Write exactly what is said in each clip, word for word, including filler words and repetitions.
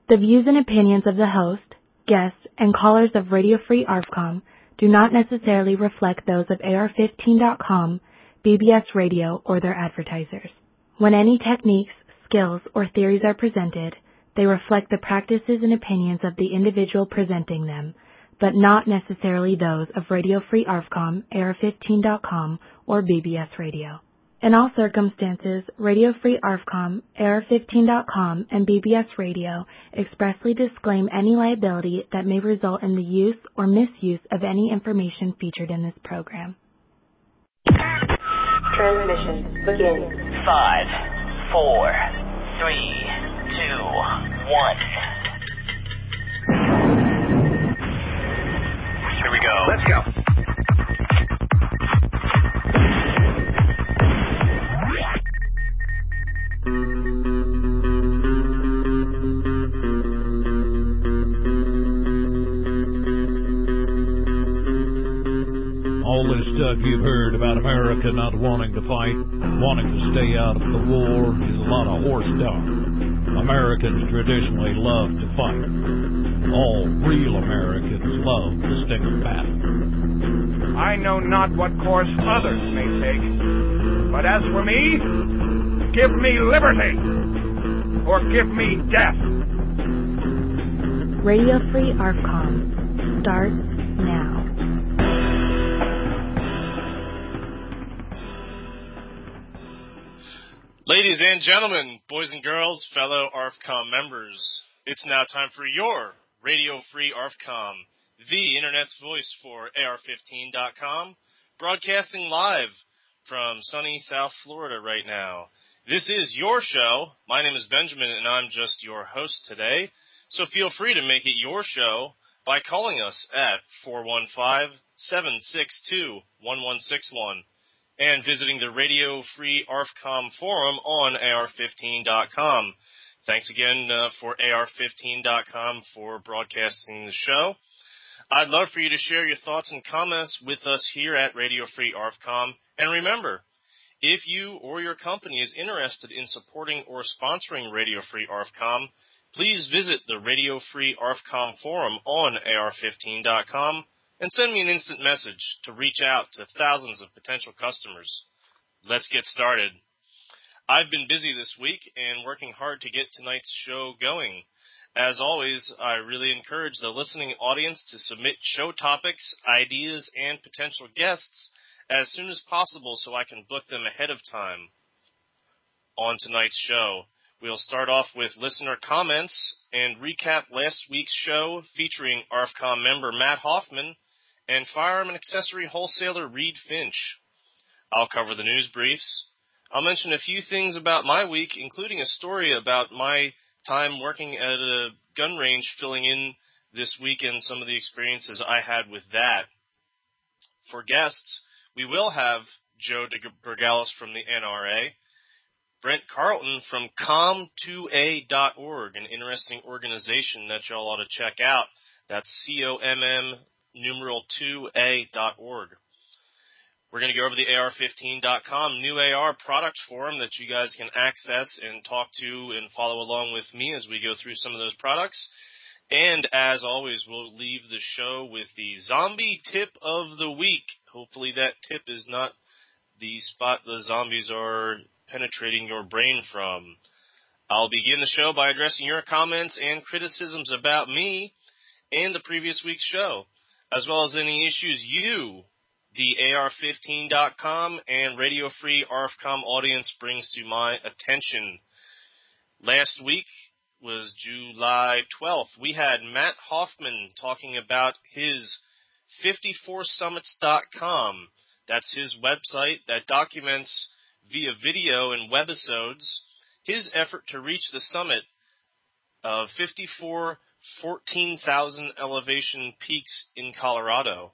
The views and opinions of the host, guests, and callers of Radio Free A R F COM do not necessarily reflect those of A R fifteen dot com, B B S Radio, or their advertisers. When any techniques, skills, or theories are presented, they reflect the practices and opinions of the individual presenting them, but not necessarily those of Radio Free A R F COM, A R fifteen dot com, or B B S Radio. In all circumstances, Radio Free A R F COM, A R fifteen dot com, and B B S Radio expressly disclaim any liability that may result in the use or misuse of any information featured in this program. Transmission begins. Five, four, three, two, one. Here we go. Let's go. All this stuff you've heard about America not wanting to fight, wanting to stay out of the war, is a lot of horse talk. Americans traditionally love to fight. All real Americans love the sting of battle. I know not what course others may take, but as for me, give me liberty, or give me death. Radio Free A R F COM starts now. Ladies and gentlemen, boys and girls, fellow A R F COM members, it's now time for your Radio Free A R F COM, the Internet's voice for A R fifteen dot com, broadcasting live from sunny South Florida right now. This is your show. My name is Benjamin, and I'm just your host today, so feel free to make it your show by calling us at four one five, seven six two, one one six one. and visiting the Radio Free A R F COM forum on A R fifteen dot com. Thanks again uh, for A R fifteen dot com for broadcasting the show. I'd love for you to share your thoughts and comments with us here at Radio Free A R F COM. And remember, if you or your company is interested in supporting or sponsoring Radio Free A R F COM, please visit the Radio Free A R F COM forum on A R fifteen dot com. and send me an instant message to reach out to thousands of potential customers. Let's get started. I've been busy this week and working hard to get tonight's show going. As always, I really encourage the listening audience to submit show topics, ideas, and potential guests as soon as possible so I can book them ahead of time. On tonight's show, we'll start off with listener comments and recap last week's show featuring A R F COM member Matt Hoffman and firearm and accessory wholesaler Reed Finch. I'll cover the news briefs. I'll mention a few things about my week, including a story about my time working at a gun range filling in this weekend, some of the experiences I had with that. For guests, we will have Joe DeBergalis from the N R A, Brent Carlton from com two a dot org, an interesting organization that y'all ought to check out. That's C O M M numeral two a dot org. We're going to go over the A R fifteen dot com new A R product forum that you guys can access and talk to and follow along with me as we go through some of those products. And as always, we'll leave the show with the zombie tip of the week. Hopefully that tip is not the spot the zombies are penetrating your brain from. I'll begin the show by addressing your comments and criticisms about me and the previous week's show, as well as any issues you, the A R fifteen dot com and Radio Free A R F COM audience brings to my attention. Last week was July twelfth. We had Matt Hoffman talking about his fifty-four summits dot com. That's his website that documents via video and webisodes his effort to reach the summit of fifty-four fourteen thousand elevation peaks in Colorado.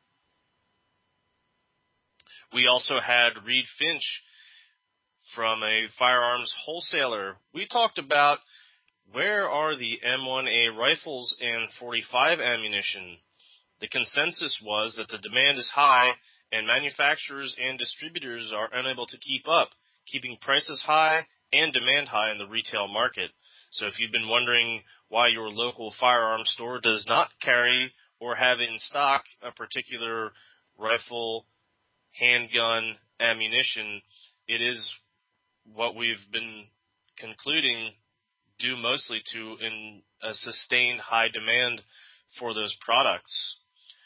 We also had Reed Finch from a firearms wholesaler. We talked about where are the M one A rifles and forty-five ammunition. The consensus was that the demand is high and manufacturers and distributors are unable to keep up, keeping prices high and demand high in the retail market. So if you've been wondering why your local firearm store does not carry or have in stock a particular rifle, handgun, ammunition, it is what we've been concluding due mostly to in a sustained high demand for those products.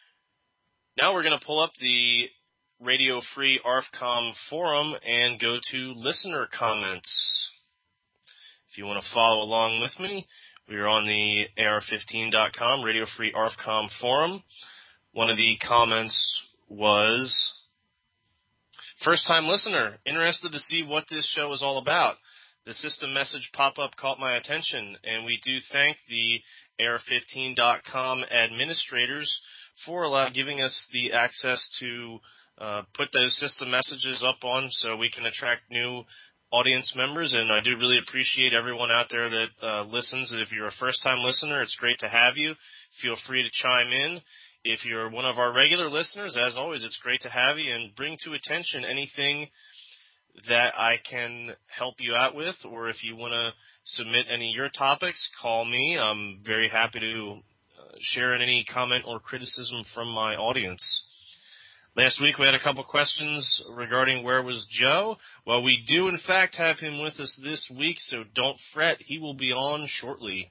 Now we're going to pull up the Radio Free A R F COM forum and go to listener comments. If you want to follow along with me, we are on the A R fifteen dot com Radio Free A R F COM forum. One of the comments was, first time listener, interested to see what this show is all about. The system message pop-up caught my attention, and we do thank the A R fifteen dot com administrators for allowing, giving us the access to uh, put those system messages up on so we can attract new audience members, and I do really appreciate everyone out there that uh, listens. If you're a first-time listener, it's great to have you. Feel free to chime in. If you're one of our regular listeners, as always, it's great to have you, and bring to attention anything that I can help you out with, or if you want to submit any of your topics, call me. I'm very happy to uh, share any comment or criticism from my audience. Last week we had a couple questions regarding where was Joe. Well, we do in fact have him with us this week, so don't fret. He will be on shortly.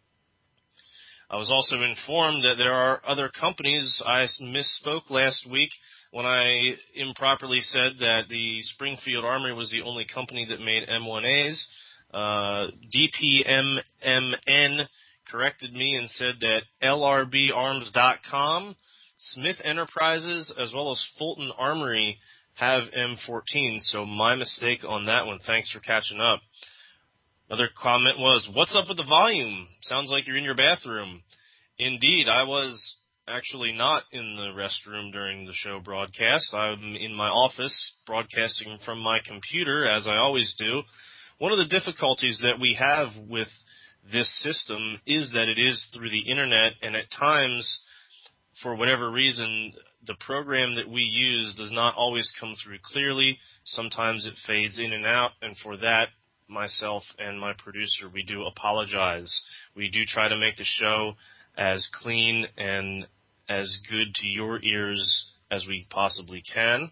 I was also informed that there are other companies. I misspoke last week when I improperly said that the Springfield Armory was the only company that made M one A's. Uh, D P M M N corrected me and said that L R B arms dot com, Smith Enterprises, as well as Fulton Armory have M fourteen, so my mistake on that one. Thanks for catching up. Another comment was, what's up with the volume? Sounds like you're in your bathroom. Indeed, I was actually not in the restroom during the show broadcast. I'm in my office broadcasting from my computer, as I always do. One of the difficulties that we have with this system is that it is through the internet, and at times, for whatever reason, the program that we use does not always come through clearly. Sometimes it fades in and out, and for that, myself and my producer, we do apologize. We do try to make the show as clean and as good to your ears as we possibly can.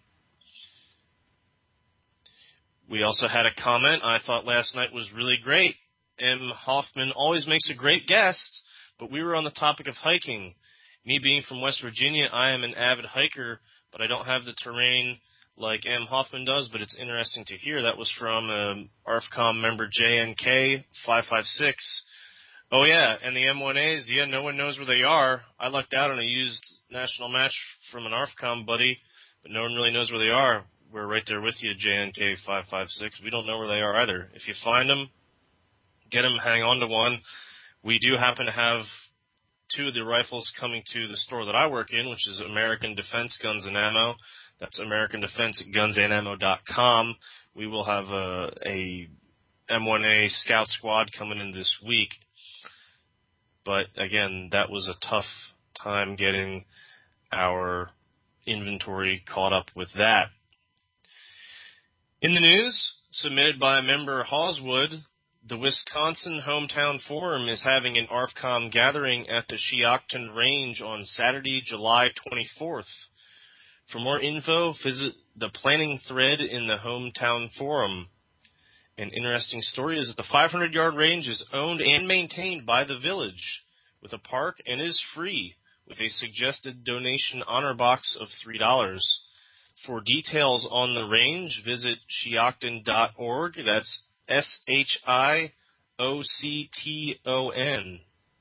We also had a comment. I thought last night was really great. M. Hoffman always makes a great guest, but we were on the topic of hiking. Me being from West Virginia, I am an avid hiker, but I don't have the terrain like M. Hoffman does, but it's interesting to hear. That was from um, A R F COM member J N K five five six. Oh, yeah, and the M one A's, yeah, no one knows where they are. I lucked out on a used national match from an A R F COM buddy, but no one really knows where they are. We're right there with you, J N K five five six. We don't know where they are either. If you find them, get them, hang on to one. We do happen to have two of the rifles coming to the store that I work in, which is American Defense Guns and Ammo. That's American Defense Guns and Ammo dot com. We will have a, a M one A Scout Squad coming in this week. But, again, that was a tough time getting our inventory caught up with that. In the news, submitted by member Haweswood, the Wisconsin Hometown Forum is having an A R F COM gathering at the Sheocton Range on Saturday, July twenty-fourth. For more info, visit the planning thread in the Hometown Forum. An interesting story is that the five hundred yard range is owned and maintained by the village with a park and is free with a suggested donation honor box of three dollars. For details on the range, visit sheocton dot org. That's S H I O C T O N.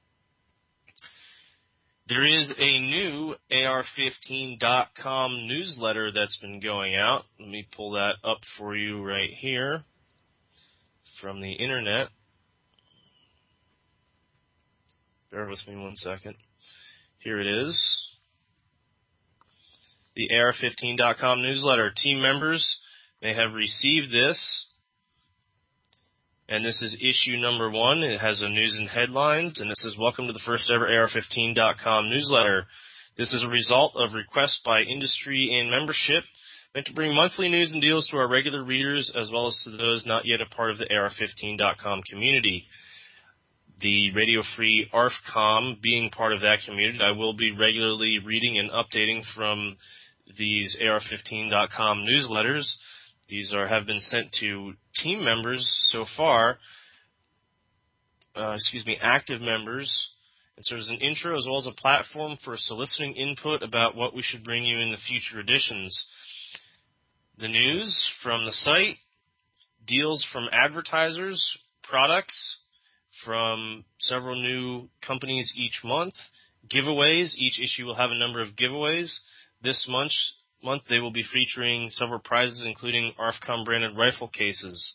There is a new A R fifteen dot com newsletter that's been going out. Let me pull that up for you right here from the internet. Bear with me one second. Here it is. The A R fifteen dot com newsletter. Team members may have received this. And this is issue number one. It has a news and headlines, and it says, welcome to the first ever A R fifteen dot com newsletter. This is a result of requests by industry and membership, meant to bring monthly news and deals to our regular readers, as well as to those not yet a part of the A R fifteen dot com community. the Radio Free A R F COM being part of that community. I will be regularly reading and updating from these A R fifteen dot com newsletters. These are have been sent to team members so far, uh, excuse me, active members. And so there's an intro as well as a platform for soliciting input about what we should bring you in the future editions. The news from the site, deals from advertisers, products from several new companies each month, giveaways. Each issue will have a number of giveaways. This month, month they will be featuring several prizes, including A R F COM branded rifle cases.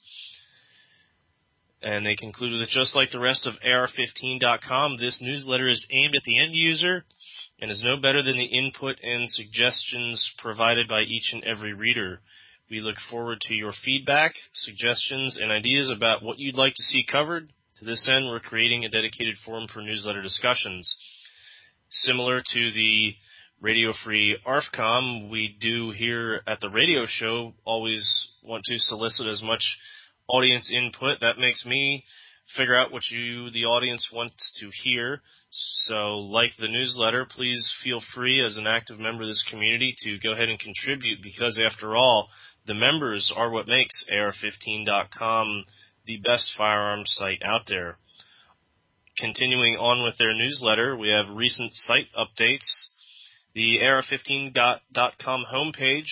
And they concluded that just like the rest of A R fifteen dot com, this newsletter is aimed at the end user and is no better than the input and suggestions provided by each and every reader. We look forward to your feedback, suggestions, and ideas about what you'd like to see covered. To this end, we're creating a dedicated forum for newsletter discussions. Similar to the Radio Free A R F COM, we do here at the radio show always want to solicit as much audience input. That makes me figure out what you, the audience, wants to hear. So, like the newsletter, please feel free as an active member of this community to go ahead and contribute, because after all, the members are what makes A R fifteen dot com the best firearms site out there. Continuing on with their newsletter, we have recent site updates. The A R fifteen dot com homepage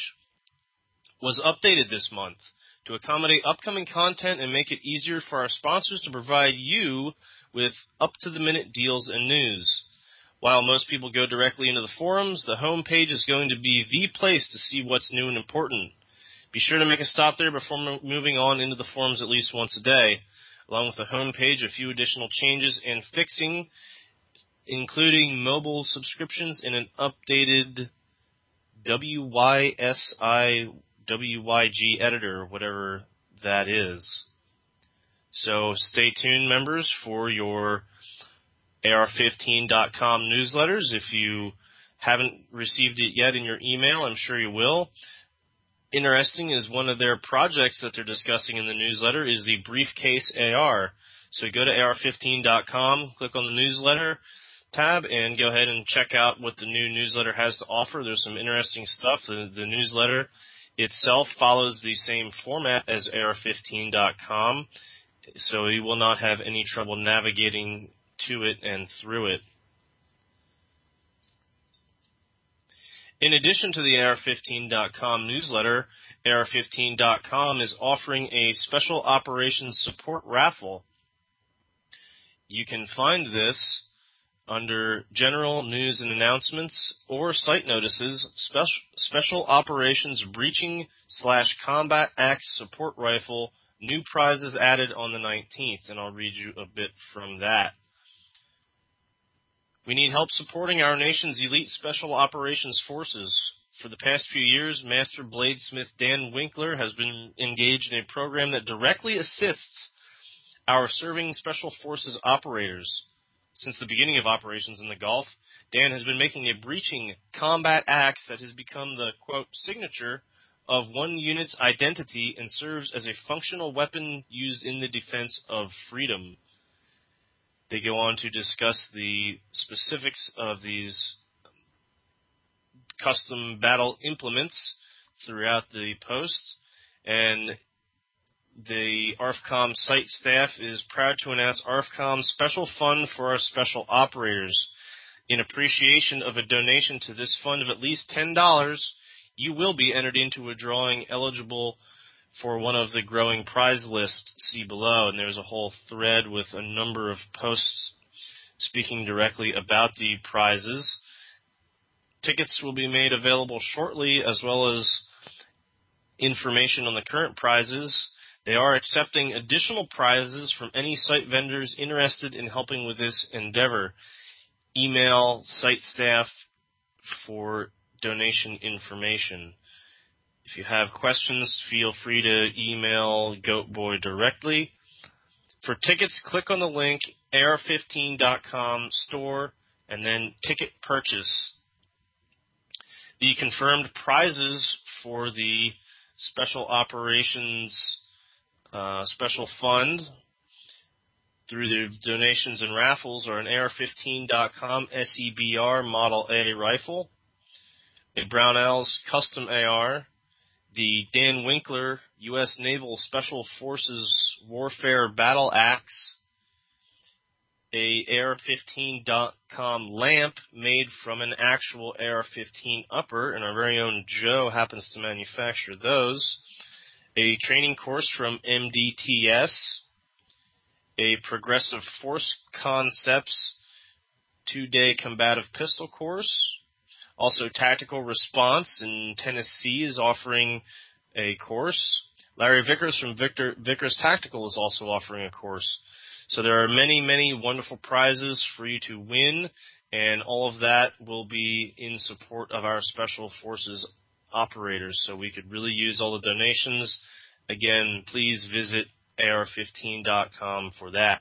was updated this month to accommodate upcoming content and make it easier for our sponsors to provide you with up-to-the-minute deals and news. While most people go directly into the forums, the homepage is going to be the place to see what's new and important. Be sure to make a stop there before moving on into the forums at least once a day. Along with the homepage, a few additional changes and fixing, including mobile subscriptions and an updated W Y S I W Y G editor, whatever that is. So stay tuned, members, for your A R fifteen dot com newsletters. If you haven't received it yet in your email, I'm sure you will. Interesting is one of their projects that they're discussing in the newsletter is the Briefcase A R. So go to A R fifteen dot com, click on the newsletter tab, and go ahead and check out what the new newsletter has to offer. There's some interesting stuff. The, the newsletter itself follows the same format as A R fifteen dot com, so you will not have any trouble navigating to it and through it. In addition to the A R fifteen dot com newsletter, A R fifteen dot com is offering a special operations support raffle. You can find this under General News and Announcements or Site Notices, Special, special Operations Breaching slash Combat Axe Support Rifle, new prizes added on the nineteenth, and I'll read you a bit from that. We need help supporting our nation's elite Special Operations Forces. For the past few years, Master Bladesmith Dan Winkler has been engaged in a program that directly assists our serving Special Forces operators. Since the beginning of operations in the Gulf, Dan has been making a breaching combat axe that has become the, quote, signature of one unit's identity and serves as a functional weapon used in the defense of freedom. They go on to discuss the specifics of these custom battle implements throughout the post, and the A R F COM site staff is proud to announce A R F COM's special fund for our special operators. In appreciation of a donation to this fund of at least ten dollars, you will be entered into a drawing eligible for one of the growing prize lists. See below, and there's a whole thread with a number of posts speaking directly about the prizes. Tickets will be made available shortly, as well as information on the current prizes. They are accepting additional prizes from any site vendors interested in helping with this endeavor. Email site staff for donation information. If you have questions, feel free to email Goatboy directly. For tickets, click on the link A R fifteen dot com store and then ticket purchase. The confirmed prizes for the Special Operations uh, Special Fund through the donations and raffles are an A R fifteen dot com S E B R Model A rifle, a Brownells Custom A R, the Dan Winkler U S Naval Special Forces Warfare Battle Axe, a A R fifteen dot com lamp made from an actual A R fifteen upper, and our very own Joe happens to manufacture those, a training course from M D T S, a Progressive Force Concepts two-day combative pistol course. Also, Tactical Response in Tennessee is offering a course. Larry Vickers from Victor, Vickers Tactical is also offering a course. So there are many, many wonderful prizes for you to win, and all of that will be in support of our Special Forces operators. So we could really use all the donations. Again, please visit A R fifteen dot com for that.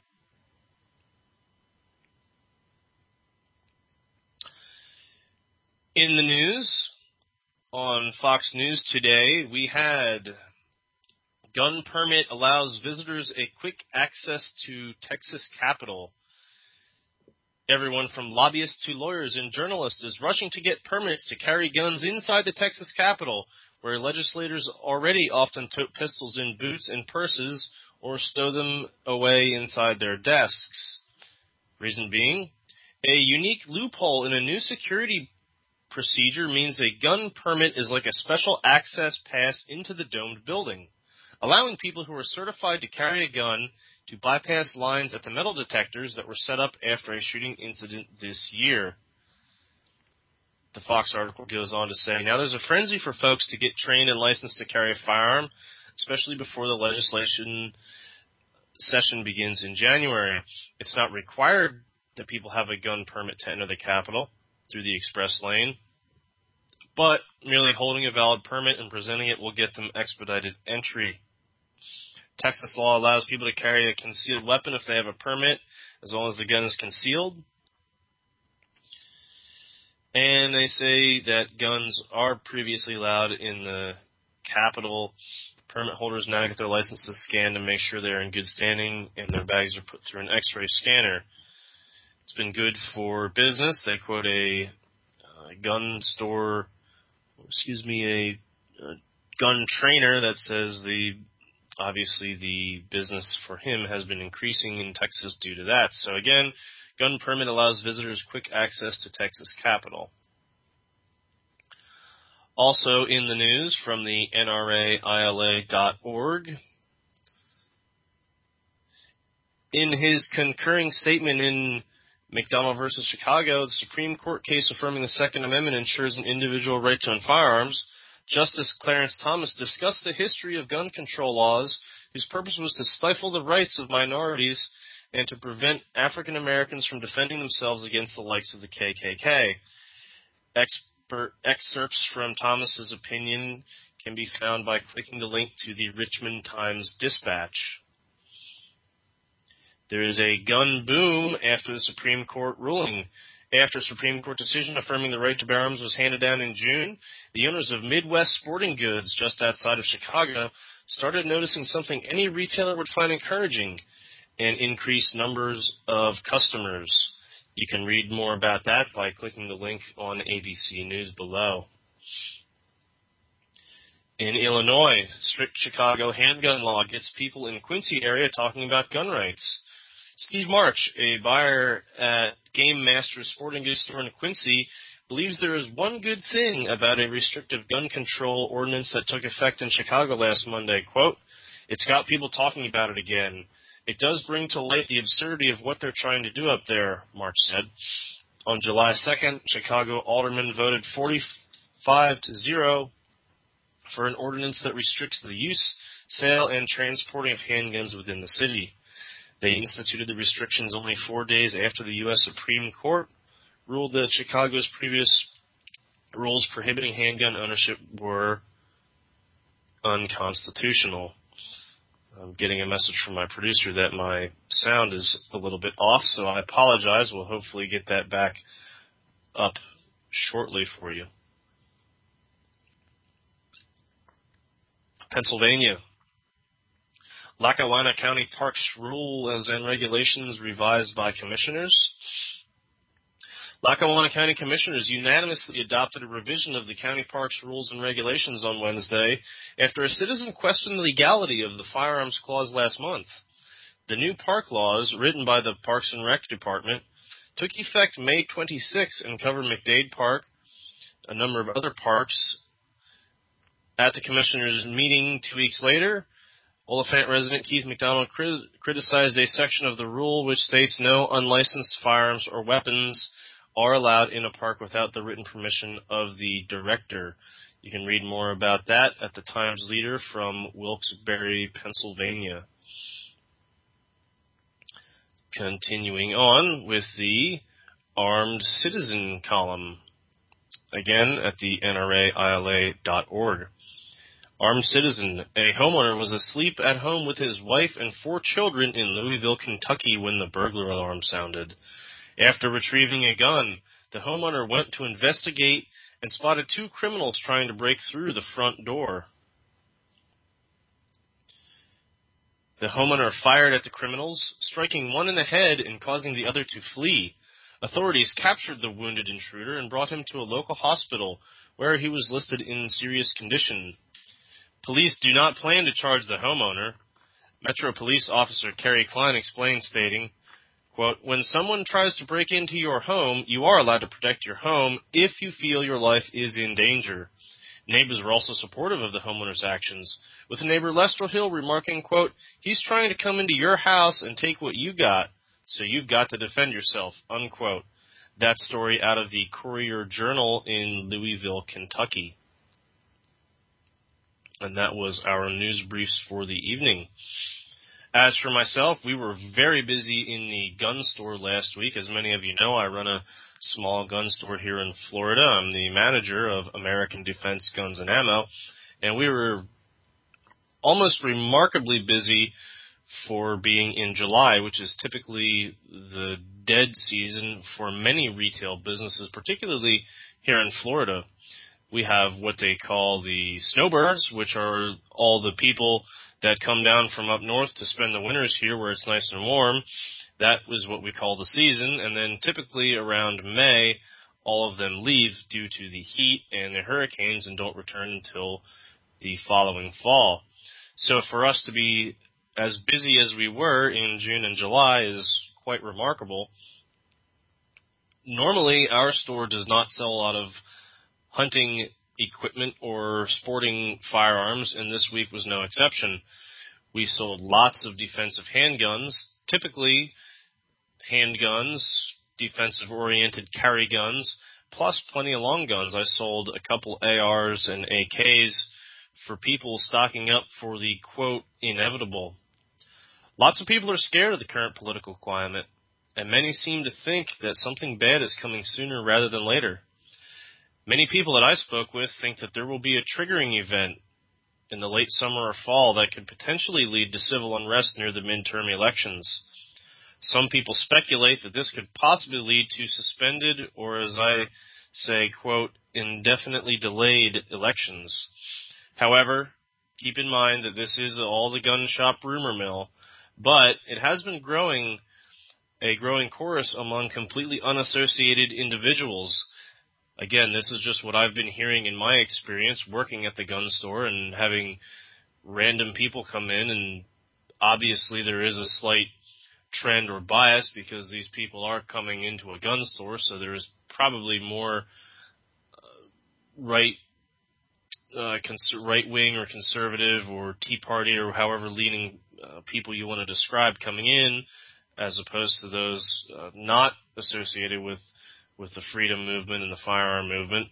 In the news, on Fox News today, we had gun permit allows visitors a quick access to Texas Capitol. Everyone from lobbyists to lawyers and journalists is rushing to get permits to carry guns inside the Texas Capitol, where legislators already often tote pistols in boots and purses or stow them away inside their desks. Reason being, a unique loophole in a new security procedure means a gun permit is like a special access pass into the domed building, allowing people who are certified to carry a gun to bypass lines at the metal detectors that were set up after a shooting incident this year. The Fox article goes on to say, now there's a frenzy for folks to get trained and licensed to carry a firearm, especially before the legislation session begins in January. It's not required that people have a gun permit to enter the Capitol through the express lane, but merely holding a valid permit and presenting it will get them expedited entry. Texas law allows people to carry a concealed weapon if they have a permit, as long as the gun is concealed. And they say that guns are previously allowed in the Capitol. Permit holders now get their licenses scanned to make sure they're in good standing, and their bags are put through an X-ray scanner. It's been good for business. They quote a uh, gun store, excuse me, a, a gun trainer that says the obviously the business for him has been increasing in Texas due to that. So again, gun permit allows visitors quick access to Texas Capitol. Also in the news from the N R A I L A dot org, in his concurring statement in McDonnell versus Chicago, the Supreme Court case affirming the Second Amendment ensures an individual right to own firearms, Justice Clarence Thomas discussed the history of gun control laws whose purpose was to stifle the rights of minorities and to prevent African Americans from defending themselves against the likes of the K K K. Expert excerpts from Thomas's opinion can be found by clicking the link to the Richmond Times-Dispatch. There is a gun boom after the Supreme Court ruling. After a Supreme Court decision affirming the right to bear arms was handed down in June, the owners of Midwest Sporting Goods, just outside of Chicago, started noticing something any retailer would find encouraging, and increased numbers of customers. You can read more about that by clicking the link on A B C News below. In Illinois, strict Chicago handgun law gets people in Quincy area talking about gun rights. Steve March, a buyer at Game Master Sporting Goods store in Quincy, believes there is one good thing about a restrictive gun control ordinance that took effect in Chicago last Monday. Quote, it's got people talking about it again. It does bring to light the absurdity of what they're trying to do up there, March said. On July second, Chicago aldermen voted forty-five to zero for an ordinance that restricts the use, sale, and transporting of handguns within the city. They instituted the restrictions only four days after the U S Supreme Court ruled that Chicago's previous rules prohibiting handgun ownership were unconstitutional. I'm getting a message from my producer that my sound is a little bit off, so I apologize. We'll hopefully get that back up shortly for you. Pennsylvania. Lackawanna County Parks rules and regulations revised by commissioners. Lackawanna County Commissioners unanimously adopted a revision of the county parks rules and regulations on Wednesday after a citizen questioned the legality of the firearms clause last month. The new park laws, written by the Parks and Rec Department, took effect May twenty-sixth and covered McDade Park, a number of other parks. At the commissioners' meeting two weeks later, Oliphant resident Keith McDonald crit- criticized a section of the rule which states no unlicensed firearms or weapons are allowed in a park without the written permission of the director. You can read more about that at the Times Leader from Wilkes-Barre, Pennsylvania. Continuing on with the Armed Citizen column, again at the N R A I L A dot org. Armed Citizen. A homeowner was asleep at home with his wife and four children in Louisville, Kentucky when the burglar alarm sounded. After retrieving a gun, the homeowner went to investigate and spotted two criminals trying to break through the front door. The homeowner fired at the criminals, striking one in the head and causing the other to flee. Authorities captured the wounded intruder and brought him to a local hospital where he was listed in serious condition. Police do not plan to charge the homeowner. Metro Police Officer Kerry Klein explained, stating, quote, when someone tries to break into your home, you are allowed to protect your home if you feel your life is in danger. Neighbors were also supportive of the homeowner's actions, with neighbor Lester Hill remarking, quote, he's trying to come into your house and take what you got, so you've got to defend yourself, unquote. That story out of the Courier-Journal in Louisville, Kentucky. And that was our news briefs for the evening. As for myself, we were very busy in the gun store last week. As many of you know, I run a small gun store here in Florida. I'm the manager of American Defense Guns and Ammo, and we were almost remarkably busy for being in July, which is typically the dead season for many retail businesses, particularly here in Florida. We have what they call the snowbirds, which are all the people that come down from up north to spend the winters here where it's nice and warm. That was what we call the season. And then typically around May, all of them leave due to the heat and the hurricanes and don't return until the following fall. So for us to be as busy as we were in June and July is quite remarkable. Normally, our store does not sell a lot of hunting equipment or sporting firearms, and this week was no exception. We sold lots of defensive handguns, typically handguns, defensive-oriented carry guns, plus plenty of long guns. I sold a couple A Rs and A Ks for people stocking up for the, quote, inevitable. Lots of people are scared of the current political climate, and many seem to think that something bad is coming sooner rather than later. Many people that I spoke with think that there will be a triggering event in the late summer or fall that could potentially lead to civil unrest near the midterm elections. Some people speculate that this could possibly lead to suspended, or as I say, quote, indefinitely delayed elections. However, keep in mind that this is all the gun shop rumor mill, but it has been growing, a growing chorus among completely unassociated individuals. Again, this is just what I've been hearing in my experience working at the gun store and having random people come in, and obviously there is a slight trend or bias because these people are coming into a gun store, so there is probably more uh, right uh, cons- right-wing or conservative or Tea Party or however leaning uh, people you want to describe coming in, as opposed to those uh, not associated with with the freedom movement and the firearm movement.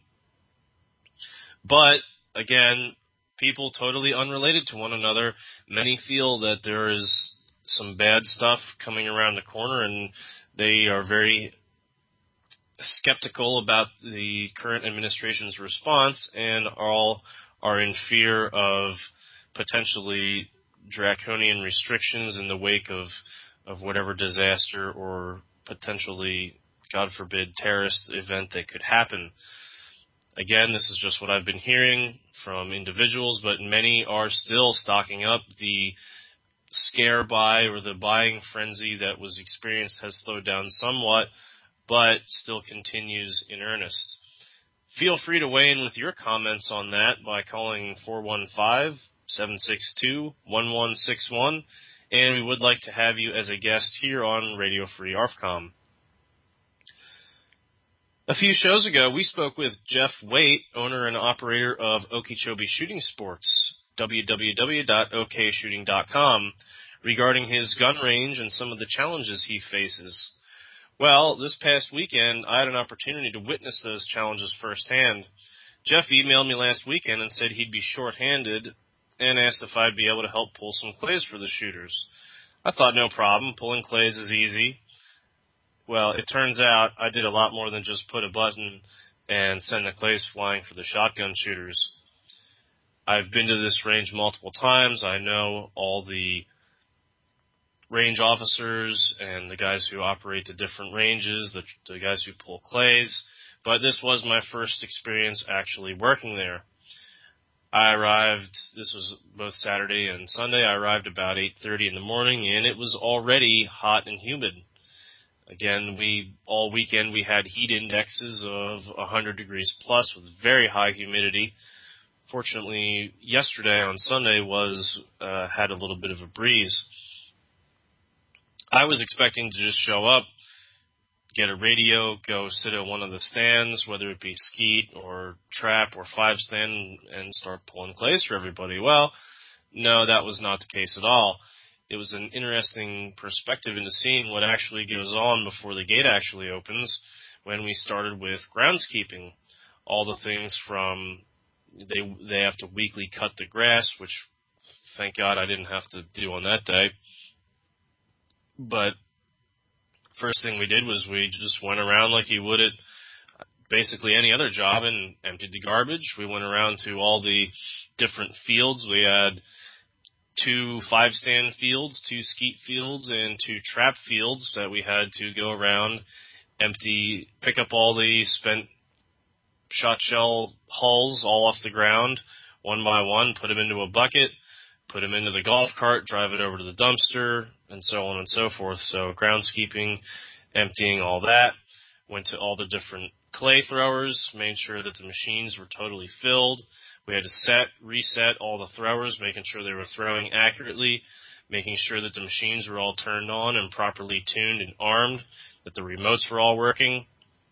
But, again, people totally unrelated to one another. Many feel that there is some bad stuff coming around the corner, and they are very skeptical about the current administration's response, and all are in fear of potentially draconian restrictions in the wake of, of whatever disaster or potentially, God forbid, terrorist event that could happen. Again, this is just what I've been hearing from individuals, but many are still stocking up. The scare buy or the buying frenzy that was experienced has slowed down somewhat, but still continues in earnest. Feel free to weigh in with your comments on that by calling four one five, seven six two, one one six one, and we would like to have you as a guest here on Radio Free A R F COM. A few shows ago, we spoke with Jeff Waite, owner and operator of Okeechobee Shooting Sports, w w w dot o k shooting dot com, regarding his gun range and some of the challenges he faces. Well, this past weekend, I had an opportunity to witness those challenges firsthand. Jeff emailed me last weekend and said he'd be short-handed and asked if I'd be able to help pull some clays for the shooters. I thought, no problem, pulling clays is easy. Well, it turns out I did a lot more than just put a button and send the clays flying for the shotgun shooters. I've been to this range multiple times. I know all the range officers and the guys who operate the different ranges, the, the guys who pull clays, but this was my first experience actually working there. I arrived, this was both Saturday and Sunday, I arrived about eight thirty in the morning, and it was already hot and humid. Again, we all weekend we had heat indexes of one hundred degrees plus with very high humidity. Fortunately, yesterday on Sunday was uh, had a little bit of a breeze. I was expecting to just show up, get a radio, go sit at one of the stands, whether it be skeet or trap or five stand, and start pulling clays for everybody. Well, no, that was not the case at all. It was an interesting perspective into seeing what actually goes on before the gate actually opens when we started with groundskeeping. All the things from they they have to weekly cut the grass, which thank God I didn't have to do on that day. But first thing we did was we just went around like you would at basically any other job and emptied the garbage. We went around to all the different fields. We had two five-stand fields, two skeet fields, and two trap fields that we had to go around, empty, pick up all the spent shot shell hulls all off the ground, one by one, put them into a bucket, put them into the golf cart, drive it over to the dumpster, and so on and so forth. So groundskeeping, emptying all that, went to all the different clay throwers, made sure that the machines were totally filled. We had to set, reset all the throwers, making sure they were throwing accurately, making sure that the machines were all turned on and properly tuned and armed, that the remotes were all working,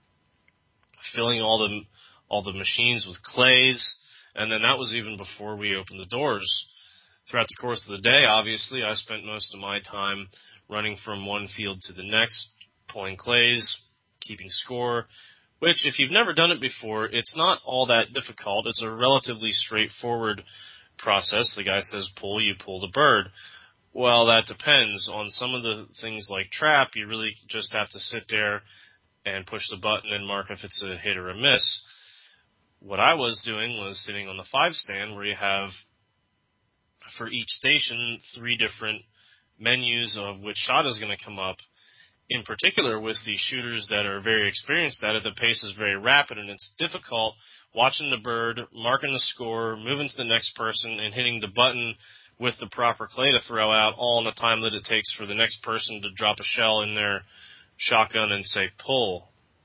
filling all the all the machines with clays, and then that was even before we opened the doors. Throughout the course of the day, obviously, I spent most of my time running from one field to the next, pulling clays, keeping score, which, if you've never done it before, it's not all that difficult. It's a relatively straightforward process. The guy says pull, you pull the bird. Well, that depends. On some of the things like trap, you really just have to sit there and push the button and mark if it's a hit or a miss. What I was doing was sitting on the five stand where you have, for each station, three different menus of which shot is going to come up. In particular, with the shooters that are very experienced at it, the pace is very rapid, and it's difficult watching the bird, marking the score, moving to the next person, and hitting the button with the proper clay to throw out, all in the time that it takes for the next person to drop a shell in their shotgun and say, pull.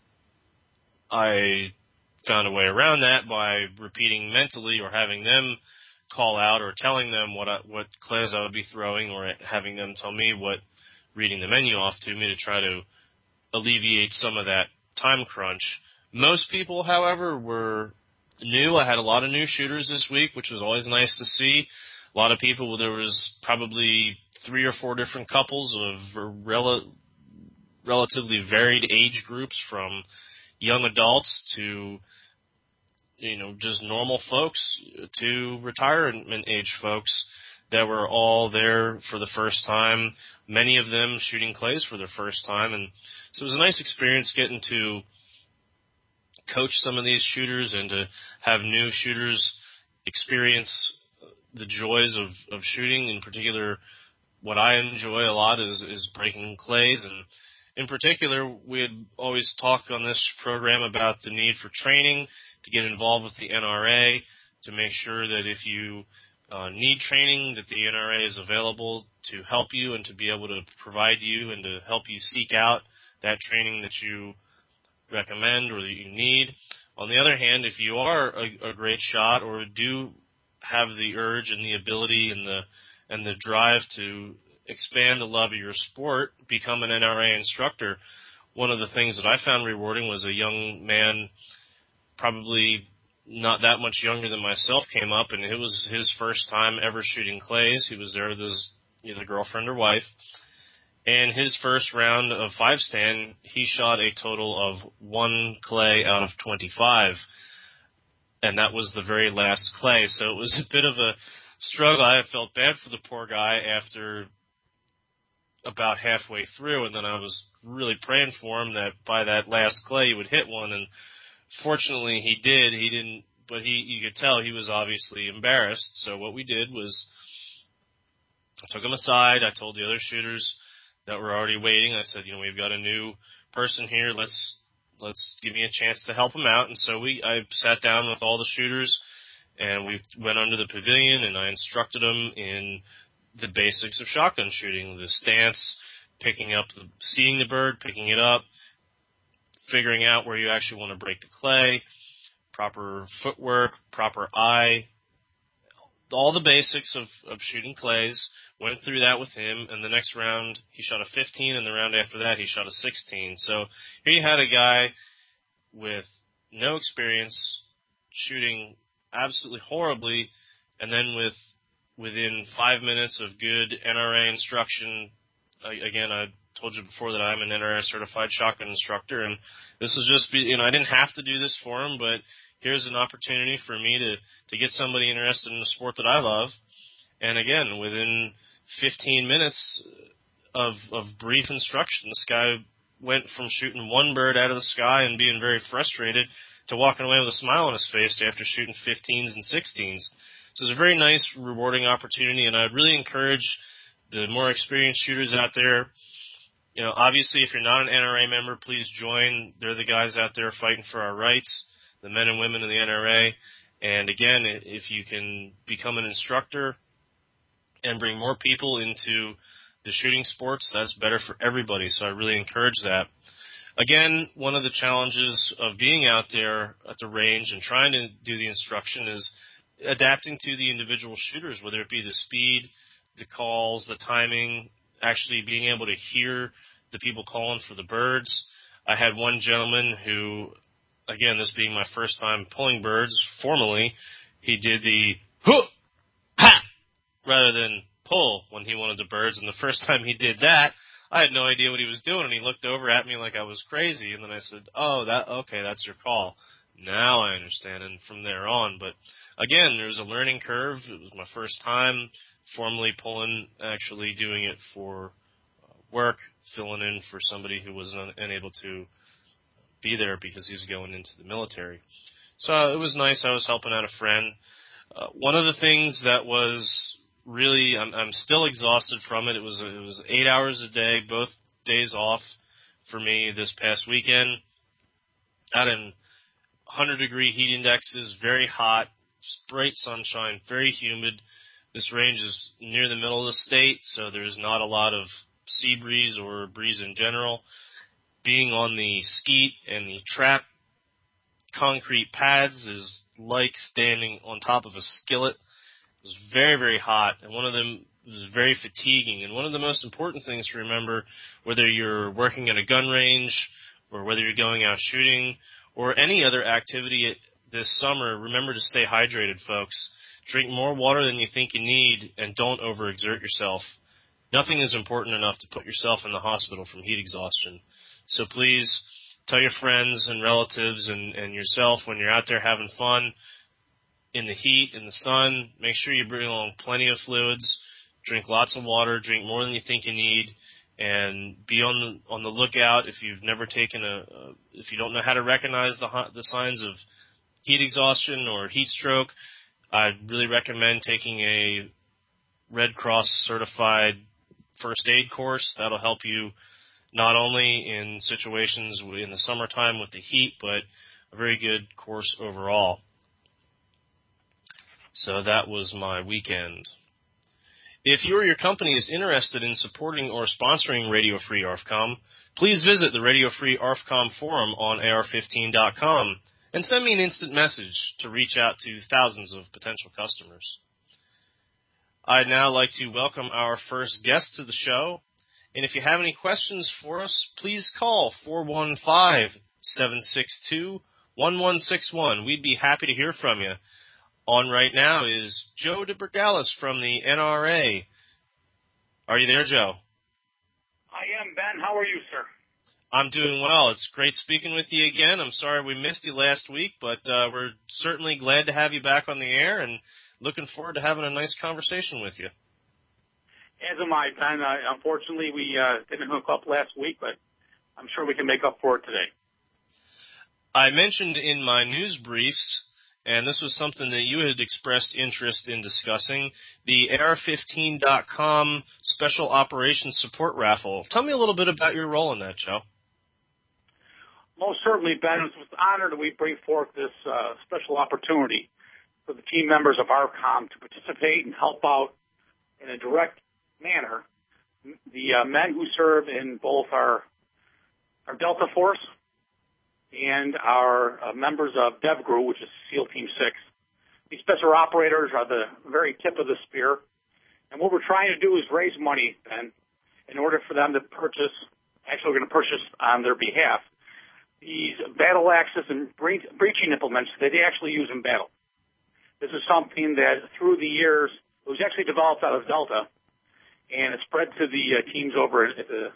I found a way around that by repeating mentally or having them call out or telling them what I, what clays I would be throwing, or having them tell me what, reading the menu off to me to try to alleviate some of that time crunch. Most people, however, were new. I had a lot of new shooters this week, which was always nice to see. A lot of people, there was probably three or four different couples of rel- relatively varied age groups, from young adults to, you know, just normal folks to retirement age folks that were all there for the first time, many of them shooting clays for their first time. And so it was a nice experience getting to coach some of these shooters and to have new shooters experience the joys of, of shooting. In particular, what I enjoy a lot is, is breaking clays. And in particular, we had always talked on this program about the need for training, to get involved with the N R A, to make sure that if you uh, need training, that the N R A is available to help you and to be able to provide you and to help you seek out that training that you recommend or that you need. On the other hand, if you are a, a great shot or do have the urge and the ability and the and the drive to expand the love of your sport, become an N R A instructor, one of the things that I found rewarding was a young man, probably not that much younger than myself, came up, and it was his first time ever shooting clays. He was there with his either girlfriend or wife. And his first round of five stand, he shot a total of one clay out of twenty-five. And that was the very last clay. So it was a bit of a struggle. I felt bad for the poor guy after about halfway through. And then I was really praying for him that by that last clay he would hit one. And fortunately he did. He didn't, but he, you could tell he was obviously embarrassed. So what we did was I took him aside. I told the other shooters that were already waiting. I said, you know, we've got a new person here. Let's let's give me a chance to help him out. And so we, I sat down with all the shooters, and we went under the pavilion, and I instructed them in the basics of shotgun shooting: the stance, picking up, the, seeing the bird, picking it up, figuring out where you actually want to break the clay, proper footwork, proper eye, all the basics of, of shooting clays. Went through that with him, and the next round he shot a fifteen, and the round after that he shot a sixteen. So here you had a guy with no experience shooting absolutely horribly, and then with within five minutes of good N R A instruction, I, again, I told you before that I'm an N R A certified shotgun instructor, and this is just, you know, I didn't have to do this for him, but here's an opportunity for me to, to get somebody interested in the sport that I love. And again, within fifteen minutes of of brief instruction, this guy went from shooting one bird out of the sky and being very frustrated to walking away with a smile on his face after shooting fifteens and sixteens. So it's a very nice, rewarding opportunity, and I'd really encourage the more experienced shooters out there. You know, obviously, if you're not an N R A member, please join. They're the guys out there fighting for our rights, the men and women of the N R A. And again, if you can become an instructor and bring more people into the shooting sports, that's better for everybody. So I really encourage that. Again, one of the challenges of being out there at the range and trying to do the instruction is adapting to the individual shooters, whether it be the speed, the calls, the timing, actually being able to hear the people calling for the birds. I had one gentleman who, again, this being my first time pulling birds formally, he did the huh, ha, rather than pull when he wanted the birds. And the first time he did that, I had no idea what he was doing, and he looked over at me like I was crazy. And then I said, oh, that okay, that's your call. Now I understand, and from there on. But again, there was a learning curve. It was my first time formally pulling, actually doing it for work, filling in for somebody who was un- unable to be there because he was going into the military. So it was nice. I was helping out a friend. Uh, one of the things that was really, I'm, I'm still exhausted from it. It was it was eight hours a day, both days off for me this past weekend. Out in one hundred degree heat indexes, very hot, bright sunshine, very humid. This range is near the middle of the state, so there's not a lot of sea breeze or breeze in general. Being on the skeet and the trap concrete pads is like standing on top of a skillet. It was very, very hot, and one of them was very fatiguing. And one of the most important things to remember, whether you're working at a gun range or whether you're going out shooting or any other activity this summer, remember to stay hydrated, folks. Drink more water than you think you need, and don't overexert yourself. Nothing is important enough to put yourself in the hospital from heat exhaustion. So please tell your friends and relatives and, and yourself when you're out there having fun in the heat, in the sun, make sure you bring along plenty of fluids, drink lots of water, drink more than you think you need, and be on the, on the lookout if you've never taken a, uh, if you don't know how to recognize the the signs of heat exhaustion or heat stroke. I'd really recommend taking a Red Cross certified first aid course. That'll help you not only in situations in the summertime with the heat, but a very good course overall. So that was my weekend. If you or your company is interested in supporting or sponsoring Radio Free A R F COM, please visit the Radio Free A R F COM forum on A R fifteen dot com and send me an instant message to reach out to thousands of potential customers. I'd now like to welcome our first guest to the show, and if you have any questions for us, please call four one five, seven six two, one one six one. We'd be happy to hear from you. On right now is Joe DeBergalis from the N R A. Are you there, Joe? I am, Ben. How are you, sir? I'm doing well. It's great speaking with you again. I'm sorry we missed you last week, but uh, we're certainly glad to have you back on the air and looking forward to having a nice conversation with you. As am I, Ben. Uh, unfortunately, we uh, didn't hook up last week, but I'm sure we can make up for it today. I mentioned in my news briefs, and this was something that you had expressed interest in discussing, the A R fifteen dot com Special Operations Support Raffle. Tell me a little bit about your role in that, Joe. Most certainly, Ben. It's an honor that we bring forth this uh, special opportunity for the team members of A R F COM to participate and help out in a direct manner the uh, men who serve in both our, our Delta Force and our uh, members of DevGru, which is SEAL Team six. These special operators are the very tip of the spear. And what we're trying to do is raise money, Ben, in order for them to purchase, actually we're going to purchase on their behalf, these battle axes and bre- breaching implements that they actually use in battle. This is something that through the years, it was actually developed out of Delta, and it spread to the uh, teams over at the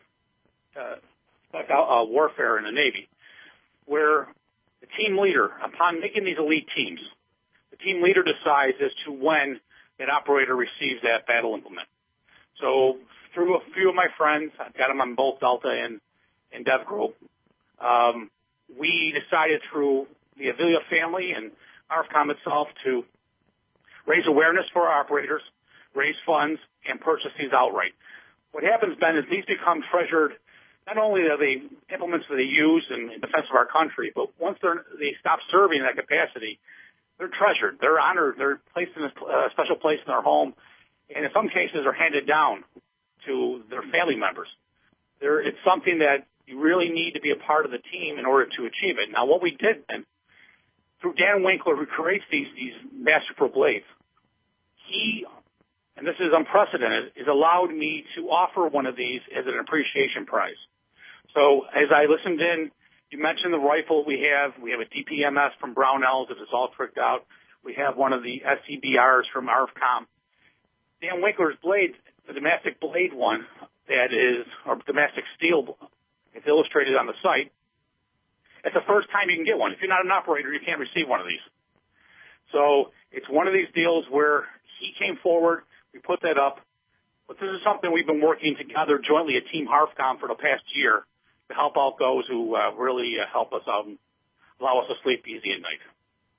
uh, uh, warfare in the Navy, where the team leader, upon making these elite teams, the team leader decides as to when that operator receives that battle implement. So through a few of my friends, I've got them on both Delta and, and DevGru, um, we decided through the Avila family and A R F COM itself to raise awareness for our operators, raise funds, and purchase these outright. What happens, Ben, is these become treasured. Not only are they implements that they use in, in defense of our country, but once they're, they stop serving in that capacity, they're treasured. They're honored. They're placed in a uh, special place in their home, and in some cases are handed down to their family members. They're, it's something that you really need to be a part of the team in order to achieve it. Now, what we did then, through Dan Winkler, who creates these, these masterful blades, he, and this is unprecedented, has allowed me to offer one of these as an appreciation prize. So as I listened in, you mentioned the rifle we have. We have a D P M S from Brownells that is all tricked out. We have one of the S C B Rs from A R F COM. Dan Winkler's blade, the domestic blade one, that is, or domestic steel, it's illustrated on the site. It's the first time you can get one. If you're not an operator, you can't receive one of these. So it's one of these deals where he came forward, we put that up, but this is something we've been working together jointly at Team A R F COM for the past year to help out those who uh, really uh, help us out and allow us to sleep easy at night.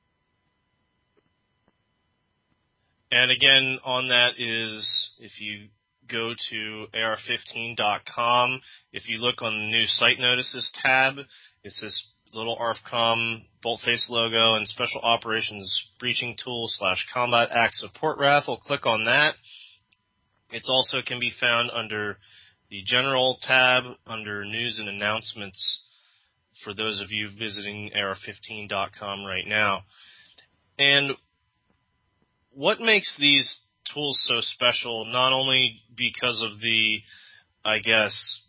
And again, on that is, if you go to A R fifteen dot com, if you look on the new site notices tab, it says little A R F COM bolt-face logo and Special Operations Breaching Tool slash Combat Axe Support Raffle. Click on that. It also can be found under the General tab under News and Announcements for those of you visiting A R fifteen dot com right now. And what makes these tools so special, not only because of the, I guess,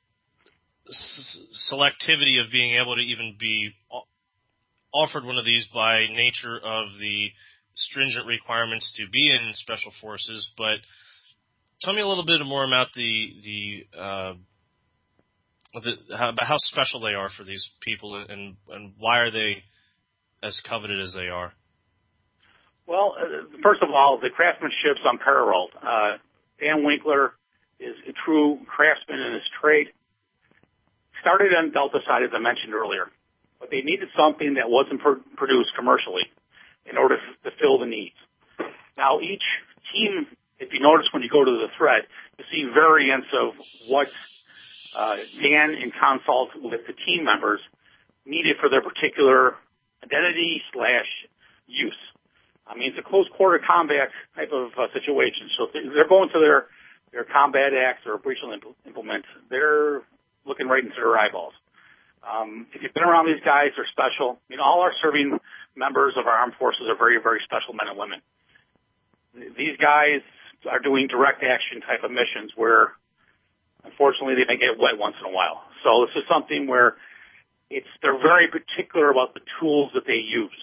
s- selectivity of being able to even be offered one of these by nature of the stringent requirements to be in Special Forces, but tell me a little bit more about the the, uh, the how, about how special they are for these people, and and why are they as coveted as they are? Well, uh, first of all, the craftsmanship's unparalleled. Uh, Dan Winkler is a true craftsman in his trade. Started on Delta side, as I mentioned earlier, but they needed something that wasn't pr- produced commercially in order to fill the needs. Now, each team, if you notice when you go to the thread, you see variants of what uh, Dan, in consult with the team members, needed for their particular identity slash use. I mean, it's a close quarter combat type of uh, situation. So if they're going to their, their combat acts or breach implement, they're looking right into their eyeballs. Um, if you've been around these guys, they're special. You know, all our serving members of our armed forces are very, very special men and women. These guys are doing direct action type of missions where, unfortunately, they may get wet once in a while. So this is something where it's they're very particular about the tools that they use.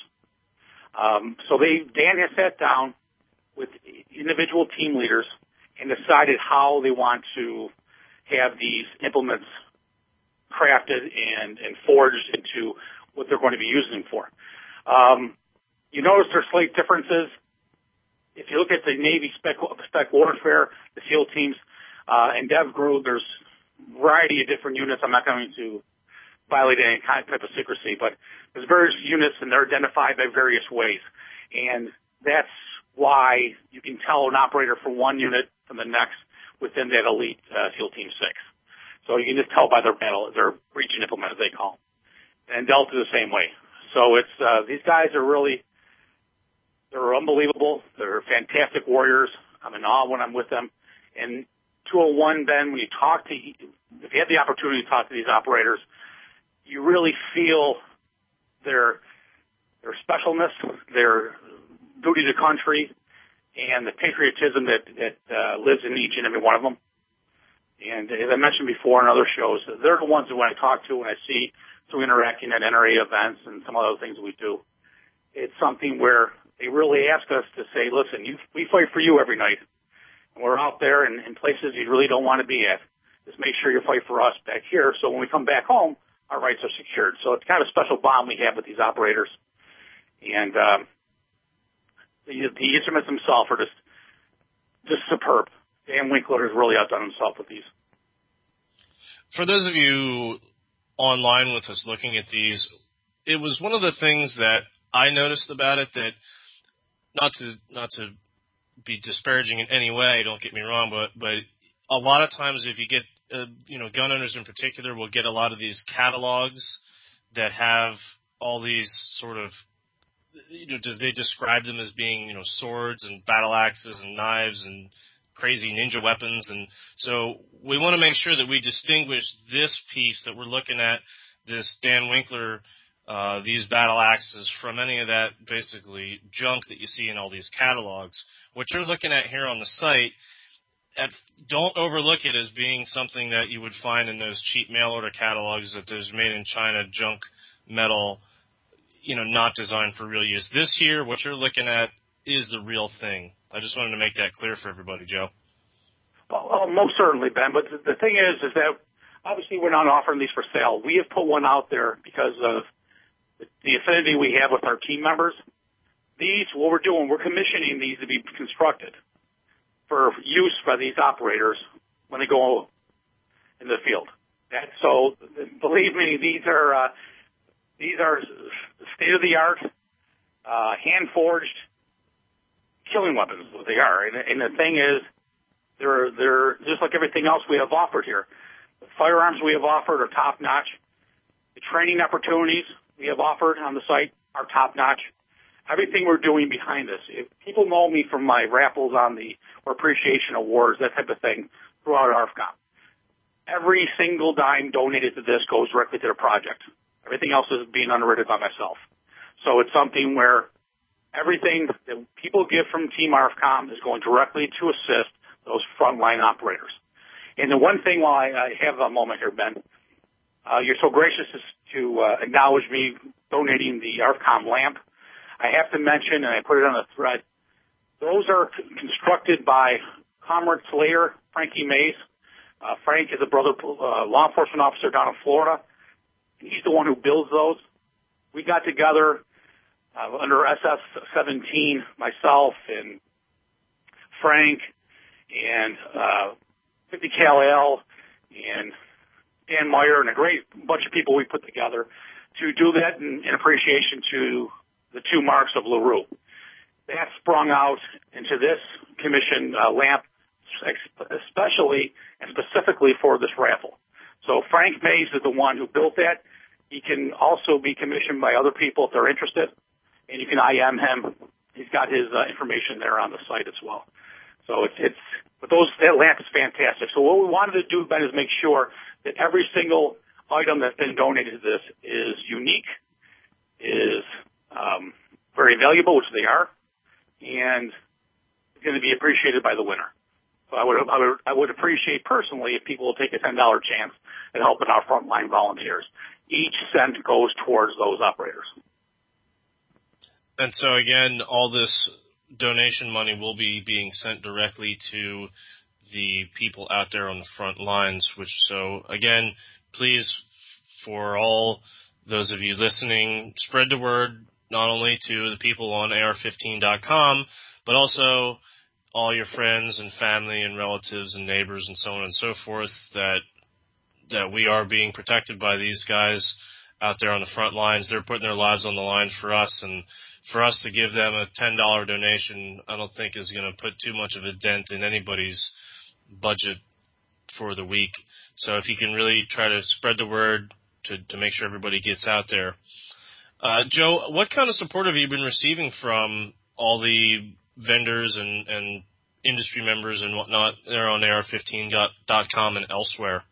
Um, so they, Dan has sat down with individual team leaders and decided how they want to have these implements crafted and, and forged into what they're going to be using them for. Um, you notice there's slight differences. If you look at the Navy spec, spec warfare, the SEAL teams, uh, and DevGru, there's a variety of different units. I'm not going to violate any kind type of secrecy, but there's various units and they're identified by various ways. And that's why you can tell an operator from one unit from the next within that elite uh, SEAL Team six. So you can just tell by their battle, their breach and implement, as they call them. And Delta the same way. So it's, uh, these guys are really, they're unbelievable. They're fantastic warriors. I'm in awe when I'm with them. And two oh one, Ben, when you talk to, if you have the opportunity to talk to these operators, you really feel their their specialness, their duty to country, and the patriotism that, that uh, lives in each and every one of them. And as I mentioned before in other shows, they're the ones that when I talk to, when I see through interacting at N R A events and some other things we do, it's something where they really ask us to say, listen, you, we fight for you every night. And we're out there in, in places you really don't want to be at. Just make sure you fight for us back here so when we come back home, our rights are secured. So it's kind of a special bond we have with these operators. And um, the, the instruments themselves are just just superb. Dan Winkler has really outdone himself with these. For those of you online with us looking at these, it was one of the things that I noticed about it that, not to not to be disparaging in any way, don't get me wrong, but but a lot of times if you get Uh, you know, gun owners in particular will get a lot of these catalogs that have all these sort of, you know, does they describe them as being, you know, swords and battle axes and knives and crazy ninja weapons. And so we want to make sure that we distinguish this piece that we're looking at, this Dan Winkler, uh, these battle axes, from any of that basically junk that you see in all these catalogs. What you're looking at here on the site, At, don't overlook it as being something that you would find in those cheap mail order catalogs that there's made in China junk metal, you know, not designed for real use. This here, what you're looking at is the real thing. I just wanted to make that clear for everybody, Joe. Well, well most certainly, Ben. But the, the thing is, is that obviously we're not offering these for sale. We have put one out there because of the affinity we have with our team members. These, what we're doing, we're commissioning these to be constructed for use by these operators when they go in the field. And so, believe me, these are uh, these are state of the art, uh, hand forged killing weapons. What they are, and, and the thing is, they're they're just like everything else we have offered here. The firearms we have offered are top notch. The training opportunities we have offered on the site are top notch. Everything we're doing behind this. If people know me from my raffles on the or appreciation awards, that type of thing, throughout A R F COM. Every single dime donated to this goes directly to the project. Everything else is being underwritten by myself. So it's something where everything that people give from Team A R F COM is going directly to assist those frontline operators. And the one thing, while I, I have a moment here, Ben, uh, you're so gracious as to uh, acknowledge me donating the A R F COM lamp. I have to mention, and I put it on a thread, those are constructed by Comrade Slayer, Frankie Mays. Uh, Frank is a brother uh, law enforcement officer down in Florida. He's the one who builds those. We got together uh, under S F seventeen, myself and Frank and uh, fifty Cal L and Dan Meyer and a great bunch of people we put together to do that in, in appreciation to the two marks of LaRue. That sprung out into this commission uh, lamp, especially and specifically for this raffle. So Frank Mays is the one who built that. He can also be commissioned by other people if they're interested, and you can I M him he's got his uh, information there on the site as well. So it's, it's but those, that lamp is fantastic. So what we wanted to do, Ben, is make sure that every single item that's been donated to this is unique, is um, very valuable, which they are, and going to be appreciated by the winner. So I would, I would, I would appreciate personally if people will take a ten dollar chance at helping our frontline volunteers. Each cent goes towards those operators. And so again, all this donation money will be being sent directly to the people out there on the front lines, which, so again, please, for all those of you listening, spread the word not only to the people on A R fifteen dot com, but also all your friends and family and relatives and neighbors and so on and so forth, that that we are being protected by these guys out there on the front lines. They're putting their lives on the line for us, and for us to give them a ten dollar donation, I don't think is going to put too much of a dent in anybody's budget for the week. So if you can really try to spread the word to, to make sure everybody gets out there. Uh, Joe, what kind of support have you been receiving from all the vendors and, and industry members and whatnot there on A R fifteen dot com and elsewhere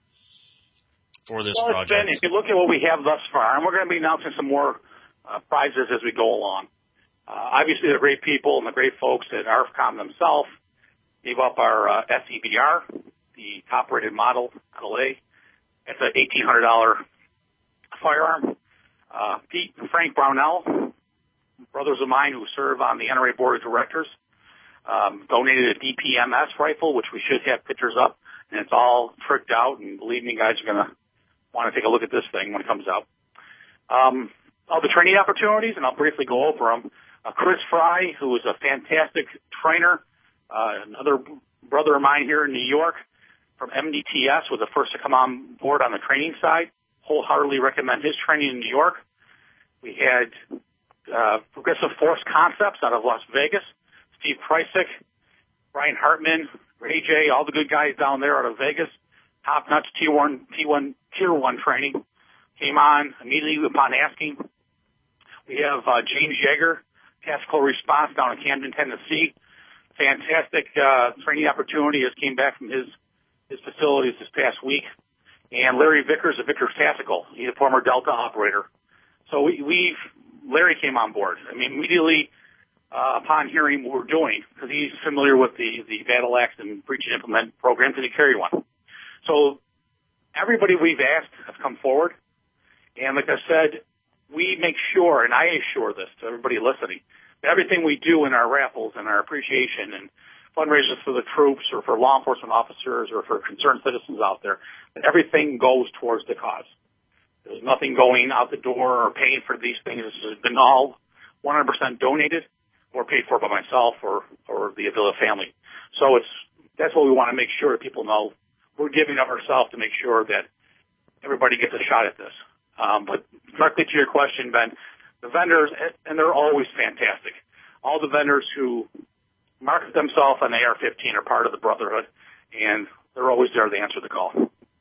for this well, project? Been, if you look at what we have thus far, and we're going to be announcing some more uh, prizes as we go along. Uh, obviously, the great people and the great folks at A R F COM themselves gave up our uh, S E B R, the top-rated model, Model A. It's an eighteen hundred dollars firearm. Uh, Pete and Frank Brownell, brothers of mine who serve on the N R A Board of Directors, um, donated a D P M S rifle, which we should have pictures up, and it's all tricked out, and believe me, guys are going to want to take a look at this thing when it comes out. Um, all the training opportunities, and I'll briefly go over them. Uh, Chris Fry, who is a fantastic trainer, uh, another brother of mine here in New York from M D T S, was the first to come on board on the training side. Wholeheartedly recommend his training in New York. We had uh, Progressive Force Concepts out of Las Vegas, Steve Preisick, Brian Hartman, Ray J, all the good guys down there out of Vegas. Top-notch T one, T one, Tier one training. Came on immediately upon asking. We have uh, James Yeager, Tactical Response down in Camden, Tennessee. Fantastic uh, training opportunity. Just came back from his, his facilities this past week. And Larry Vickers of Vickers Tactical. He's a former Delta operator. So we, we've, Larry came on board. I mean, immediately uh, upon hearing what we're doing, because he's familiar with the, the Battle Axe and Breach and Implement program, because he carried one. So everybody we've asked have come forward. And like I said, we make sure, and I assure this to everybody listening, that everything we do in our raffles and our appreciation and fundraisers for the troops or for law enforcement officers or for concerned citizens out there, that everything goes towards the cause. There's nothing going out the door or paying for these things. This has been all one hundred percent donated or paid for by myself or, or the Avila family. So it's, that's what we want to make sure that people know. We're giving of ourselves to make sure that everybody gets a shot at this. Um, but directly to your question, Ben, the vendors, and they're always fantastic. All the vendors who market themselves on A R fifteen are part of the Brotherhood, and they're always there to answer the call.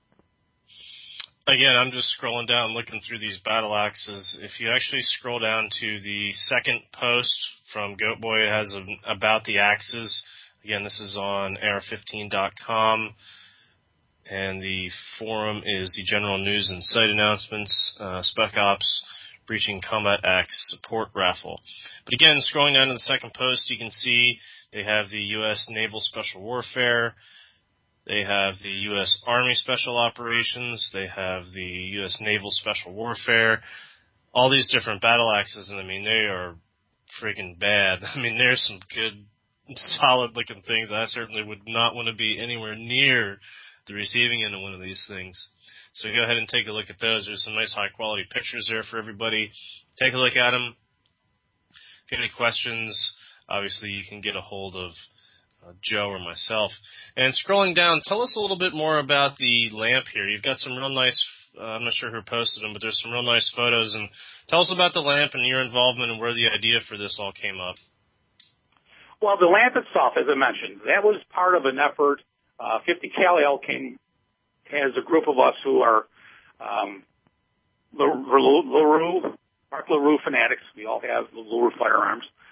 Again, I'm just scrolling down, looking through these battle axes. If you actually scroll down to the second post from Goatboy, it has a, about the axes. Again, this is on A R fifteen dot com, and the forum is the General News and Site Announcements, uh, Spec Ops, Breaching Combat Axe Support Raffle. But again, scrolling down to the second post, you can see they have the U S Naval Special Warfare. They have the U S Army Special Operations. They have the U S Naval Special Warfare. All these different battle axes, and I mean, they are freaking bad. I mean, there's some good, solid-looking things. I certainly would not want to be anywhere near the receiving end of one of these things. So go ahead and take a look at those. There's some nice high-quality pictures there for everybody. Take a look at them. If you have any questions, obviously you can get a hold of uh, Joe or myself. And scrolling down, tell us a little bit more about the lamp here. You've got some real nice, uh, I'm not sure who posted them, but there's some real nice photos. And tell us about the lamp and your involvement and where the idea for this all came up. Well, the lamp itself, as I mentioned, that was part of an effort. Uh, fifty Cal L came as a group of us who are um, LaRue, Mark LaRue fanatics. We all have LaRue firearms.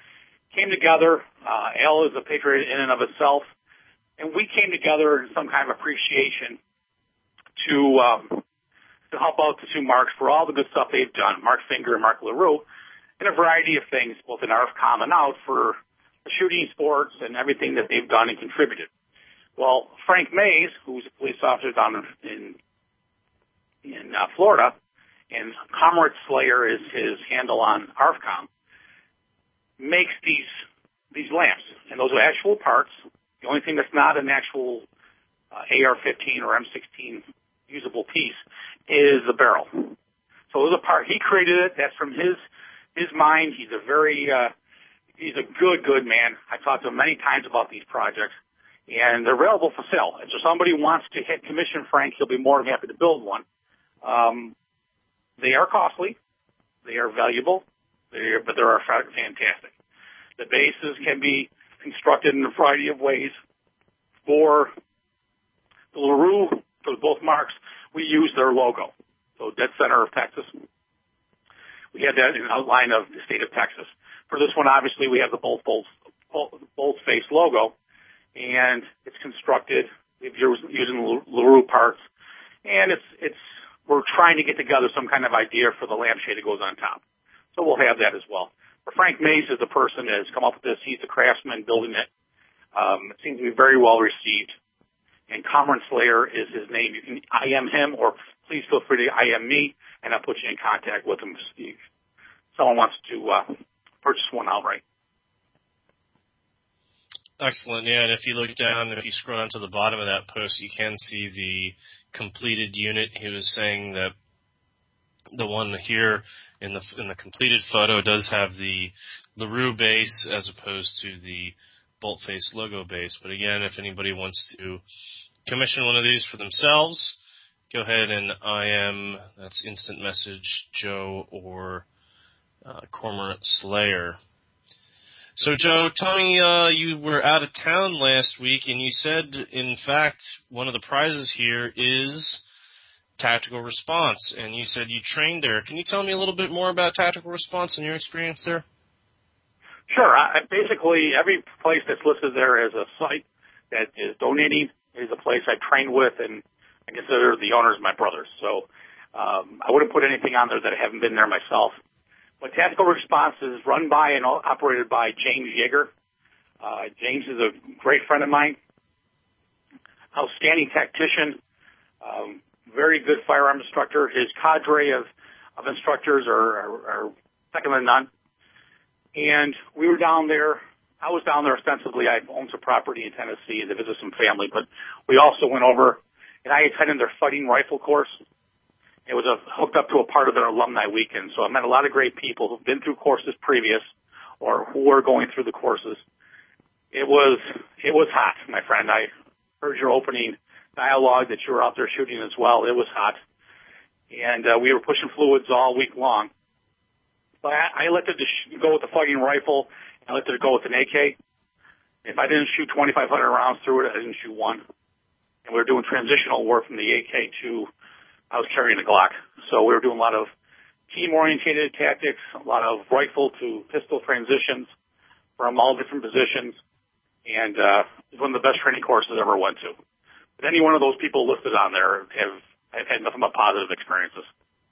came together. Uh, Al is a patriot in and of itself, and we came together in some kind of appreciation to um, to help out the two Marks for all the good stuff they've done, Mark Finger and Mark LaRue, in a variety of things, both in R F COM and out for the shooting sports and everything that they've done and contributed. Well, Frank Mays, who's a police officer down in in uh, Florida, and Comrade Slayer is his handle on R F COM, makes these these lamps, and those are actual parts. The only thing that's not an actual uh, A R fifteen or M sixteen usable piece is the barrel. So it was a part. He created it. That's from his his mind. He's a very uh, he's a good good man. I've talked to him many times about these projects, and they're available for sale. And so somebody wants to hit commission Frank, he'll be more than happy to build one. Um, they are costly. They are valuable. They are, but they are fantastic. The bases can be constructed in a variety of ways. For the LaRue, for both Marks, we use their logo. So dead center of Texas. We had that in an outline of the state of Texas. For this one, obviously, we have the bolt, bolt, bolt face logo, and it's constructed using LaRue parts, and it's it's we're trying to get together some kind of idea for the lampshade that goes on top. So we'll have that as well. But Frank Mays is the person that has come up with this. He's the craftsman building it. Um, it seems to be very well received. And Comrade Slayer is his name. You can I M him, or please feel free to I M me, and I'll put you in contact with him if someone wants to uh, purchase one outright. Excellent, yeah, and if you look down, if you scroll down to the bottom of that post, you can see the completed unit. He was saying that the one here in the in the completed photo does have the LaRue base as opposed to the bolt face logo base. But again, if anybody wants to commission one of these for themselves, go ahead and I M, that's instant message, Joe or uh, Cormorant Slayer. So, Joe, tell me, uh, you were out of town last week, and you said, in fact, one of the prizes here is Tactical Response, and you said you trained there. Can you tell me a little bit more about Tactical Response and your experience there? Sure. I, basically, every place that's listed there as a site that is donating is a place I trained with, and I consider the owners my brothers. So um, I wouldn't put anything on there that I haven't been there myself. But Tactical Response is run by and operated by James Yeager. Uh, James is a great friend of mine, outstanding tactician, um, very good firearm instructor. His cadre of, of instructors are, are, are second to none. And we were down there. I was down there ostensibly. I owned some property in Tennessee to visit some family, but we also went over, and I attended their fighting rifle course. It was a, hooked up to a part of their alumni weekend, so I met a lot of great people who've been through courses previous or who were going through the courses. It was it was hot, my friend. I heard your opening dialogue that you were out there shooting as well. It was hot, and uh, we were pushing fluids all week long. But I, I elected to sh- go with the fighting rifle. I elected to go with an A K. If I didn't shoot twenty-five hundred rounds through it, I didn't shoot one. And we were doing transitional work from the A K to I was carrying a Glock. So we were doing a lot of team-oriented tactics, a lot of rifle to pistol transitions from all different positions, and uh, it was one of the best training courses I ever went to. But any one of those people listed on there have, have had nothing but positive experiences.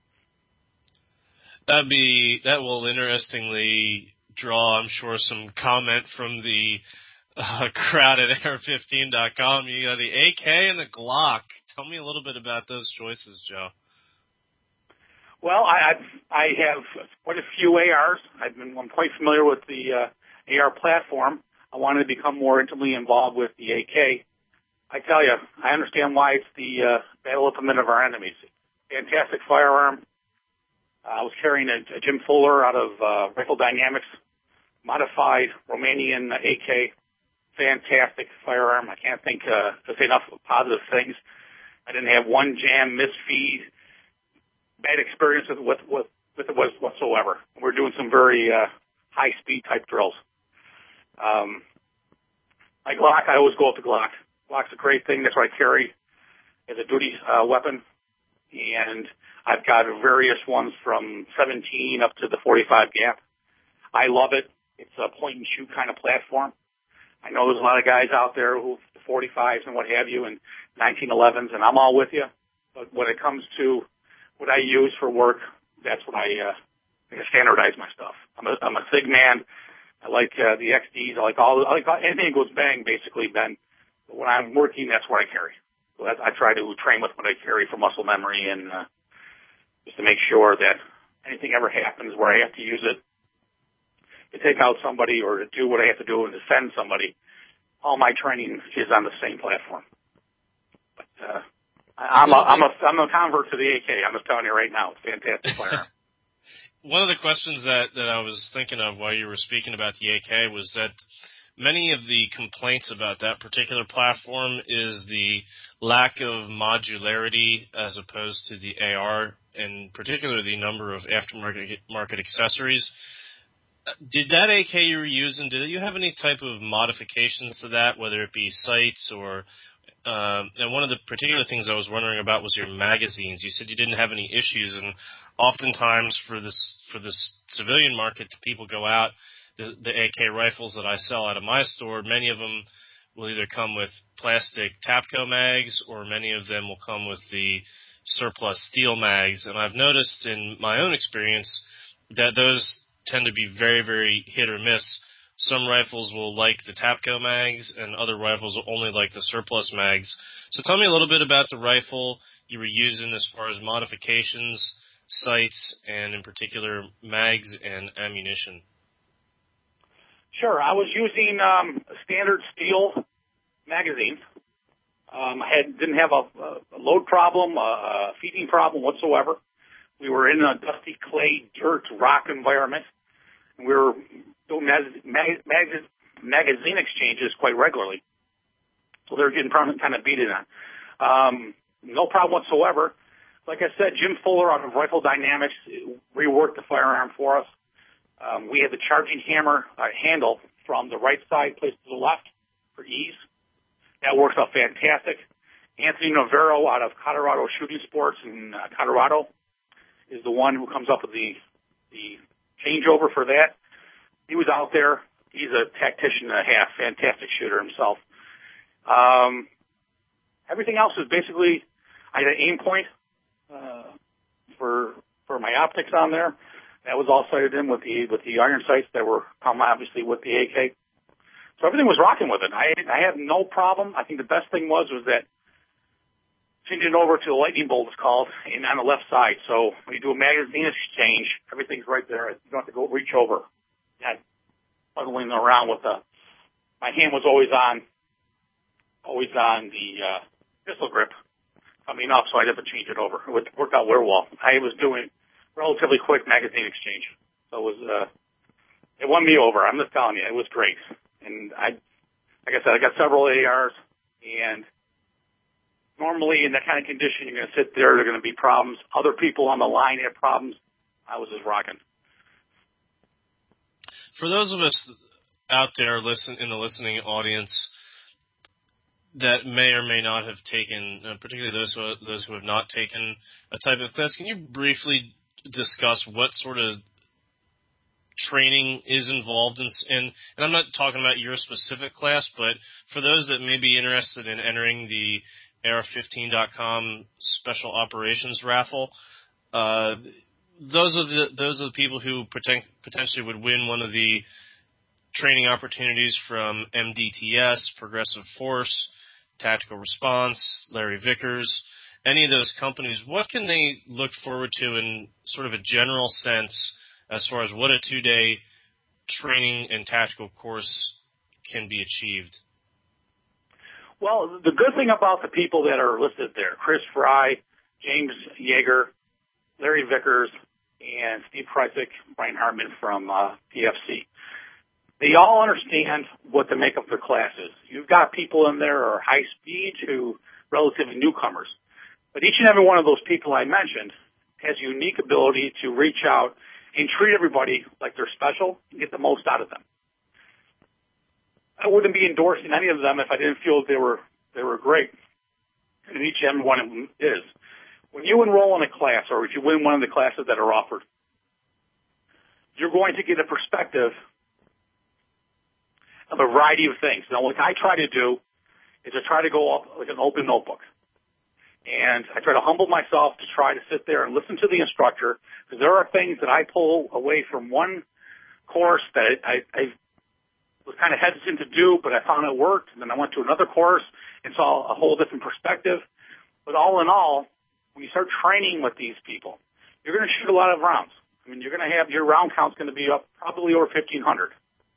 That'd be, that will interestingly draw, I'm sure, some comment from the uh, crowd at A R fifteen dot com. You got the A K and the Glock. Tell me a little bit about those choices, Joe. Well, I I've, I have quite a few A Rs. I've been I'm quite familiar with the uh, A R platform. I wanted to become more intimately involved with the A K. I tell you, I understand why it's the uh, battle implement of our enemies. Fantastic firearm. Uh, I was carrying a, a Jim Fuller out of uh, Rifle Dynamics, modified Romanian A K. Fantastic firearm. I can't think uh, to say enough positive things. I didn't have one jam, misfeed, bad experience with with with, with it whatsoever. We're doing some very uh, high speed type drills. Um, my Glock, I always go with the Glock. Glock's a great thing. That's what I carry as a duty uh, weapon, and I've got various ones from seventeen up to the forty-five gap. I love it. It's a point and shoot kind of platform. I know there's a lot of guys out there who forty-fives and what have you and nineteen elevens, and I'm all with you. But when it comes to what I use for work, that's what I, uh, I standardize my stuff. I'm a, I'm a SIG man. I like uh, the X Ds. I like all. I like anything that goes bang, basically, Ben. But when I'm working, that's what I carry. So that, I try to train with what I carry for muscle memory and uh, just to make sure that anything ever happens where I have to use it to take out somebody or to do what I have to do and defend somebody, all my training is on the same platform. But uh, I'm a I'm a I'm a convert to the A K. I'm just telling you right now, it's a fantastic firearm. One of the questions that, that I was thinking of while you were speaking about the A K was that many of the complaints about that particular platform is the lack of modularity as opposed to the A R, and particularly the number of aftermarket market accessories. Did that A K you were using, did you have any type of modifications to that, whether it be sights or uh, and one of the particular things I was wondering about was your magazines. You said you didn't have any issues, and oftentimes for this for this civilian market, people go out, the, the A K rifles that I sell out of my store, many of them will either come with plastic Tapco mags or many of them will come with the surplus steel mags. And I've noticed in my own experience that those tend to be very, very hit or miss. Some rifles will like the Tapco mags, and other rifles will only like the surplus mags. So tell me a little bit about the rifle you were using as far as modifications, sights, and in particular mags and ammunition. Sure. I was using um, a standard steel magazine. Um, I had, didn't have a, a load problem, a, a feeding problem whatsoever. We were in a dusty clay, dirt, rock environment. We were doing mag- mag- mag- magazine exchanges quite regularly. So they were getting kind of beat in on. Um, no problem whatsoever. Like I said, Jim Fuller out of Rifle Dynamics reworked the firearm for us. Um, we had the charging hammer uh, handle from the right side placed to the left for ease. That works out fantastic. Anthony Navarro out of Colorado Shooting Sports in uh, Colorado is the one who comes up with the the changeover for that. He was out there. He's a tactician and a half, fantastic shooter himself. Um, everything else is basically, I had an aim point uh, for for my optics on there. That was all sighted in with the with the iron sights that were come obviously with the A K. So everything was rocking with it. I I had no problem. I think the best thing was was that changing it over to a lightning bolt is called, and on the left side. So when you do a magazine exchange, everything's right there. You don't have to go reach over. Not puzzling around with the. My hand was always on, always on the uh, pistol grip coming up, so I'd have to change it over. It would work out very well. I was doing relatively quick magazine exchange, so it was. Uh, it won me over. I'm just telling you, it was great. And I, like I said, I got several A Rs, and normally in that kind of condition, you're going to sit there. There are going to be problems. Other people on the line had problems. I was just rocking. For those of us out there listen in the listening audience that may or may not have taken, uh, particularly those who, those who have not taken a type of class, can you briefly discuss what sort of training is involved in, in, and I'm not talking about your specific class, but for those that may be interested in entering the A R fifteen dot com special operations raffle, uh, those are the those are the people who poten- potentially would win one of the training opportunities from M D T S, Progressive Force, Tactical Response, Larry Vickers, any of those companies. What can they look forward to in sort of a general sense as far as what a two-day training and tactical course can be achieved? Well, the good thing about the people that are listed there, Chris Fry, James Yeager, Larry Vickers, and Steve Kreisig, Brian Hartman from uh, P F C, they all understand what the makeup of their class is. You've got people in there who are high speed to relatively newcomers. But each and every one of those people I mentioned has a unique ability to reach out and treat everybody like they're special and get the most out of them. I wouldn't be endorsing any of them if I didn't feel they were they were great. And each and every one of them is. When you enroll in a class or if you win one of the classes that are offered, you're going to get a perspective of a variety of things. Now, what I try to do is I try to go up like an open notebook. And I try to humble myself to try to sit there and listen to the instructor, because there are things that I pull away from one course that I, I was kind of hesitant to do, but I found it worked. And then I went to another course and saw a whole different perspective. But all in all, when you start training with these people, you're going to shoot a lot of rounds. I mean, you're going to have your round count's going to be up probably over fifteen hundred.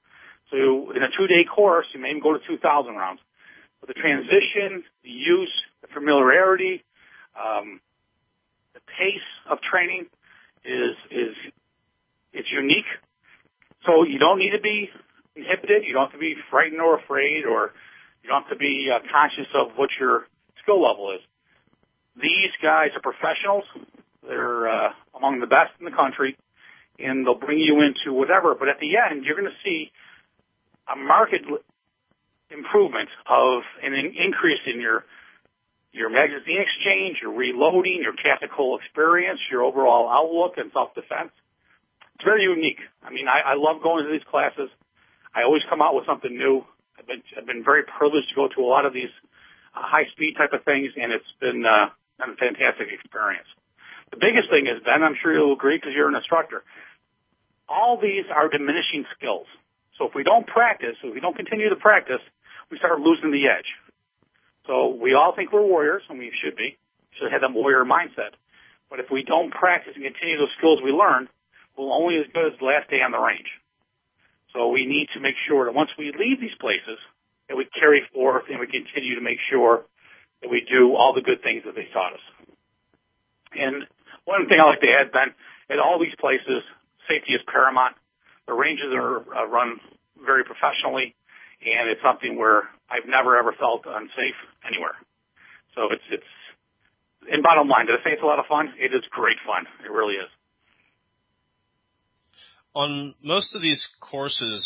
So in a two-day course, you may even go to two thousand rounds. But the transition, the use, the familiarity, um, the pace of training is is it's unique. So you don't need to be inhibited. You don't have to be frightened or afraid, or you don't have to be uh, conscious of what your skill level is. These guys are professionals. They're uh, among the best in the country, and they'll bring you into whatever. But at the end, you're going to see a market improvement of an increase in your your magazine exchange, your reloading, your tactical experience, your overall outlook and self-defense. It's very unique. I mean, I, I love going to these classes. I always come out with something new. I've been I've been very privileged to go to a lot of these uh, high-speed type of things, and it's been uh, a fantastic experience. The biggest thing is, Ben, I'm sure you'll agree because you're an instructor, all these are diminishing skills. So if we don't practice, if we don't continue to practice, we start losing the edge. So we all think we're warriors, and we should be. We should have that warrior mindset. But if we don't practice and continue those skills we learned, we're only as good as the last day on the range. So we need to make sure that once we leave these places, that we carry forth and we continue to make sure that we do all the good things that they taught us. And one thing I like to add, Ben, at all these places, safety is paramount. The ranges are uh, run very professionally, and it's something where I've never ever felt unsafe anywhere. So it's it's. And bottom line, did I say it's a lot of fun? It is great fun. It really is. On most of these courses,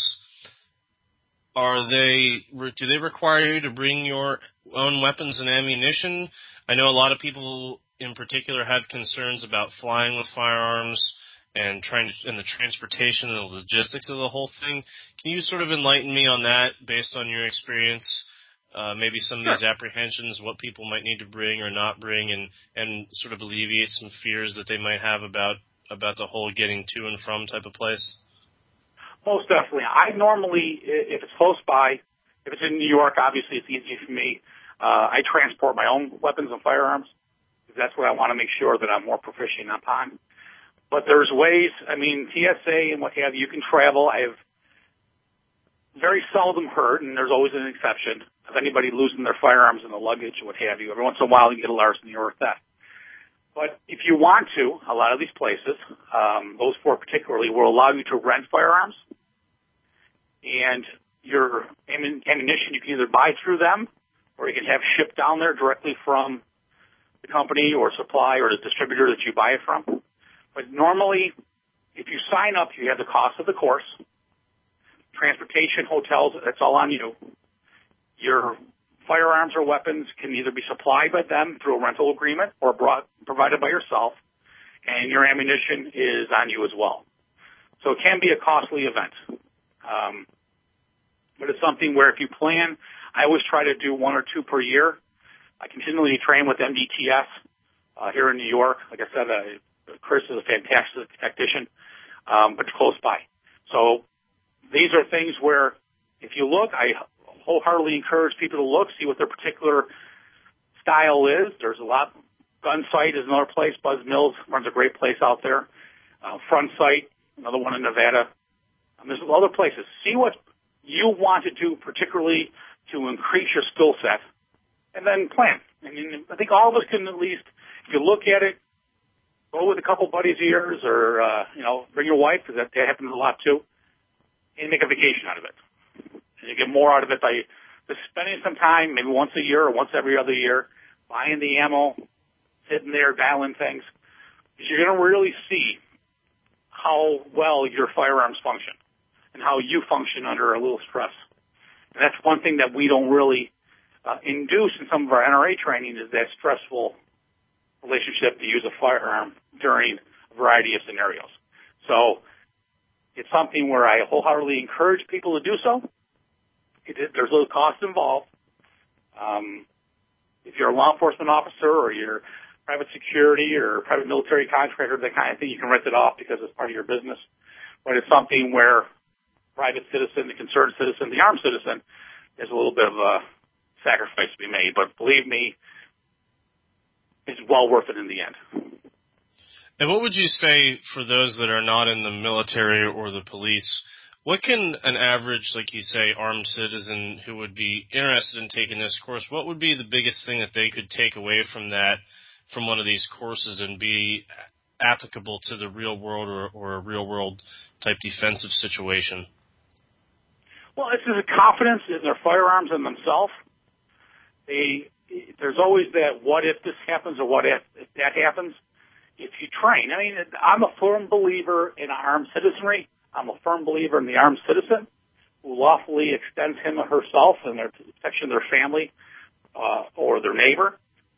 are they do they require you to bring your own weapons and ammunition? I know a lot of people in particular have concerns about flying with firearms and trying to, and the transportation and the logistics of the whole thing. Can you sort of enlighten me on that based on your experience? Uh, maybe some of Sure. these apprehensions, what people might need to bring or not bring, and, and sort of alleviate some fears that they might have about, about the whole getting to and from type of place? Most definitely. I normally, if it's close by, if it's in New York, obviously it's easy for me. Uh, I transport my own weapons and firearms, because that's what I want to make sure that I'm more proficient upon. But there's ways, I mean, T S A and what have you, you can travel. I have very seldom heard, and there's always an exception, of anybody losing their firearms in the luggage or what have you. Every once in a while you get a larceny or a theft. But if you want to, a lot of these places, um, those four particularly, will allow you to rent firearms. And your ammunition you can either buy through them, or you can have shipped down there directly from the company or supply or the distributor that you buy it from. But normally, if you sign up, you have the cost of the course, transportation, hotels, that's all on you. Your firearms or weapons can either be supplied by them through a rental agreement or brought, provided by yourself, and your ammunition is on you as well. So it can be a costly event. Um, but it's something where if you plan, I always try to do one or two per year. I continually train with M D T S uh, here in New York. Like I said, uh, Chris is a fantastic tactician, um, but close by. So these are things where if you look, I wholeheartedly encourage people to look, see what their particular style is. There's a lot. Gunsight is another place. Buzz Mills runs a great place out there. Uh, Front Sight, another one in Nevada. Um, there's other places. See what you want to do, particularly to increase your skill set, and then plan. I mean, I think all of us can at least, if you look at it, go with a couple buddies of yours, or uh, you know, bring your wife, because that, that happens a lot too, and make a vacation out of it. And you get more out of it by just spending some time, maybe once a year or once every other year, buying the ammo, sitting there, dialing things. Because you're going to really see how well your firearms function and how you function under a little stress. And that's one thing that we don't really uh, induce in some of our N R A training, is that stressful relationship to use a firearm during a variety of scenarios. So it's something where I wholeheartedly encourage people to do so. it, it, there's a little cost involved. Um, if you're a law enforcement officer or you're private security or private military contractor, that kind of thing, you can rent it off because it's part of your business. But it's something where private citizen, the concerned citizen, the armed citizen, there's a little bit of a sacrifice to be made. But believe me, it's well worth it in the end. And what would you say for those that are not in the military or the police? What can an average, like you say, armed citizen who would be interested in taking this course, what would be the biggest thing that they could take away from that, from one of these courses, and be applicable to the real world or, or a real world type defensive situation? Well, it's just a confidence in their firearms and themselves. They, there's always that what if this happens or what if, if that happens. If you train, I mean, I'm a firm believer in armed citizenry. I'm a firm believer in the armed citizen who lawfully extends him or herself in their protection of their family uh, or their neighbor.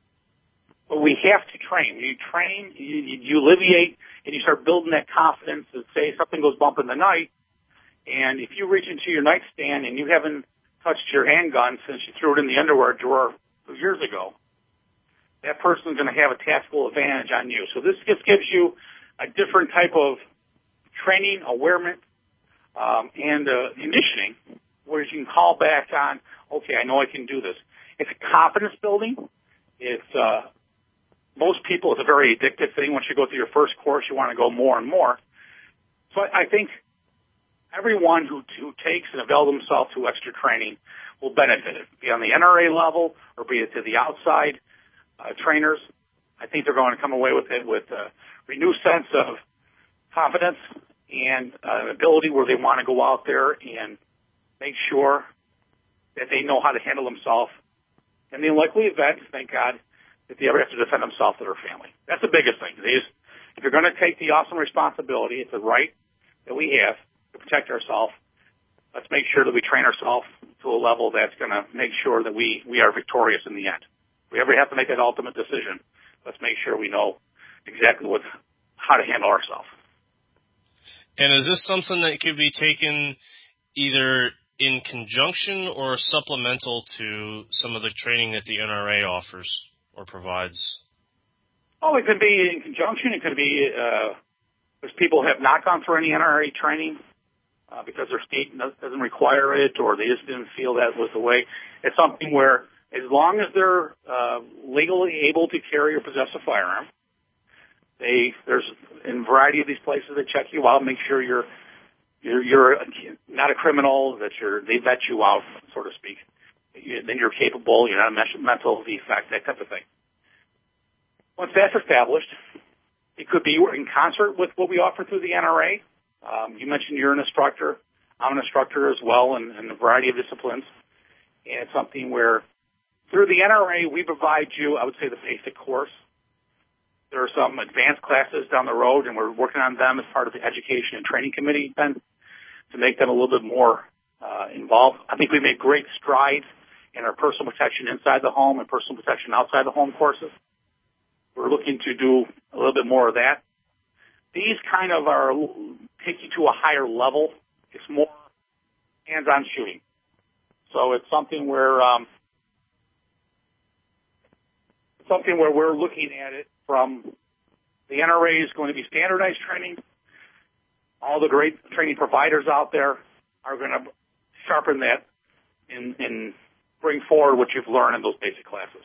But we have to train. When you train, you, you alleviate, and you start building that confidence that, say, something goes bump in the night, and if you reach into your nightstand and you haven't touched your handgun since you threw it in the underwear drawer years ago, that person's going to have a tactical advantage on you. So this just gives you a different type of training, awareness, um, and uh, conditioning, where you can call back on, okay, I know I can do this. It's a confidence building. It's uh, most people, it's a very addictive thing. Once you go through your first course, you want to go more and more. So I, I think everyone who, who takes and avails themselves to extra training will benefit, be on the N R A level or be it to the outside uh, trainers. I think they're going to come away with it with a renewed sense of confidence and uh, ability where they want to go out there and make sure that they know how to handle themselves in the unlikely event, thank God, that they ever have to defend themselves or their family. That's the biggest thing. They just, if you're going to take the awesome responsibility, it's a right that we have to protect ourselves. Let's make sure that we train ourselves to a level that's going to make sure that we, we are victorious in the end. If we ever have to make that ultimate decision, let's make sure we know exactly what, how to handle ourselves. And is this something that could be taken either in conjunction or supplemental to some of the training that the N R A offers or provides? Oh, it could be in conjunction. It could be, uh, there's people who have not gone through any N R A training uh, because their state doesn't require it, or they just didn't feel that was the way. It's something where as long as they're uh, legally able to carry or possess a firearm, they there's in a variety of these places that check you out, make sure you're you're, you're not a criminal, that you're they vet you out, so to speak. You, then you're capable, you're not a mental defect, that type of thing. Once that's established, it could be in concert with what we offer through the N R A. Um, you mentioned you're an instructor. I'm an instructor as well in, in a variety of disciplines. And it's something where through the N R A, we provide you, I would say, the basic course. There are some advanced classes down the road, and we're working on them as part of the Education and Training Committee, Ben, to make them a little bit more uh, involved. I think we made great strides in our personal protection inside the home and personal protection outside the home courses. We're looking to do a little bit more of that. These kind of are take you to a higher level. It's more hands-on shooting. So it's something where um, something where we're looking at it from the N R A is going to be standardized training. All the great training providers out there are going to sharpen that and, and bring forward what you've learned in those basic classes.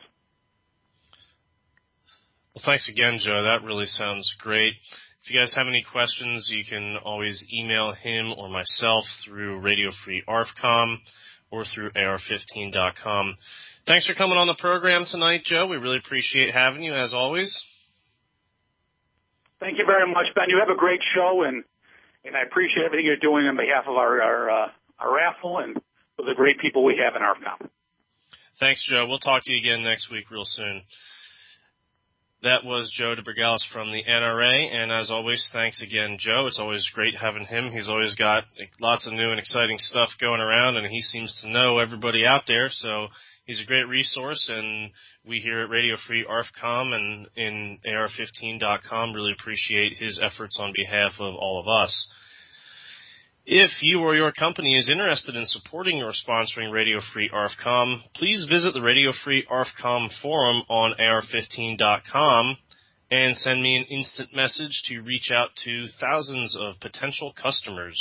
Well, thanks again, Joe. That really sounds great. If you guys have any questions, you can always email him or myself through Radio Free A R F COM or through A R fifteen dot com. Thanks for coming on the program tonight, Joe. We really appreciate having you, as always. Thank you very much, Ben. You have a great show, and, and I appreciate everything you're doing on behalf of our our, uh, our raffle and for the great people we have in A R F COM. Thanks, Joe. We'll talk to you again next week real soon. That was Joe DeBergalis from the N R A, and as always, thanks again, Joe. It's always great having him. He's always got lots of new and exciting stuff going around, and he seems to know everybody out there, so he's a great resource, and we here at Radio Free A R F COM and in A R fifteen dot com really appreciate his efforts on behalf of all of us. If you or your company is interested in supporting or sponsoring Radio Free A R F COM, please visit the Radio Free A R F COM forum on A R fifteen dot com and send me an instant message to reach out to thousands of potential customers.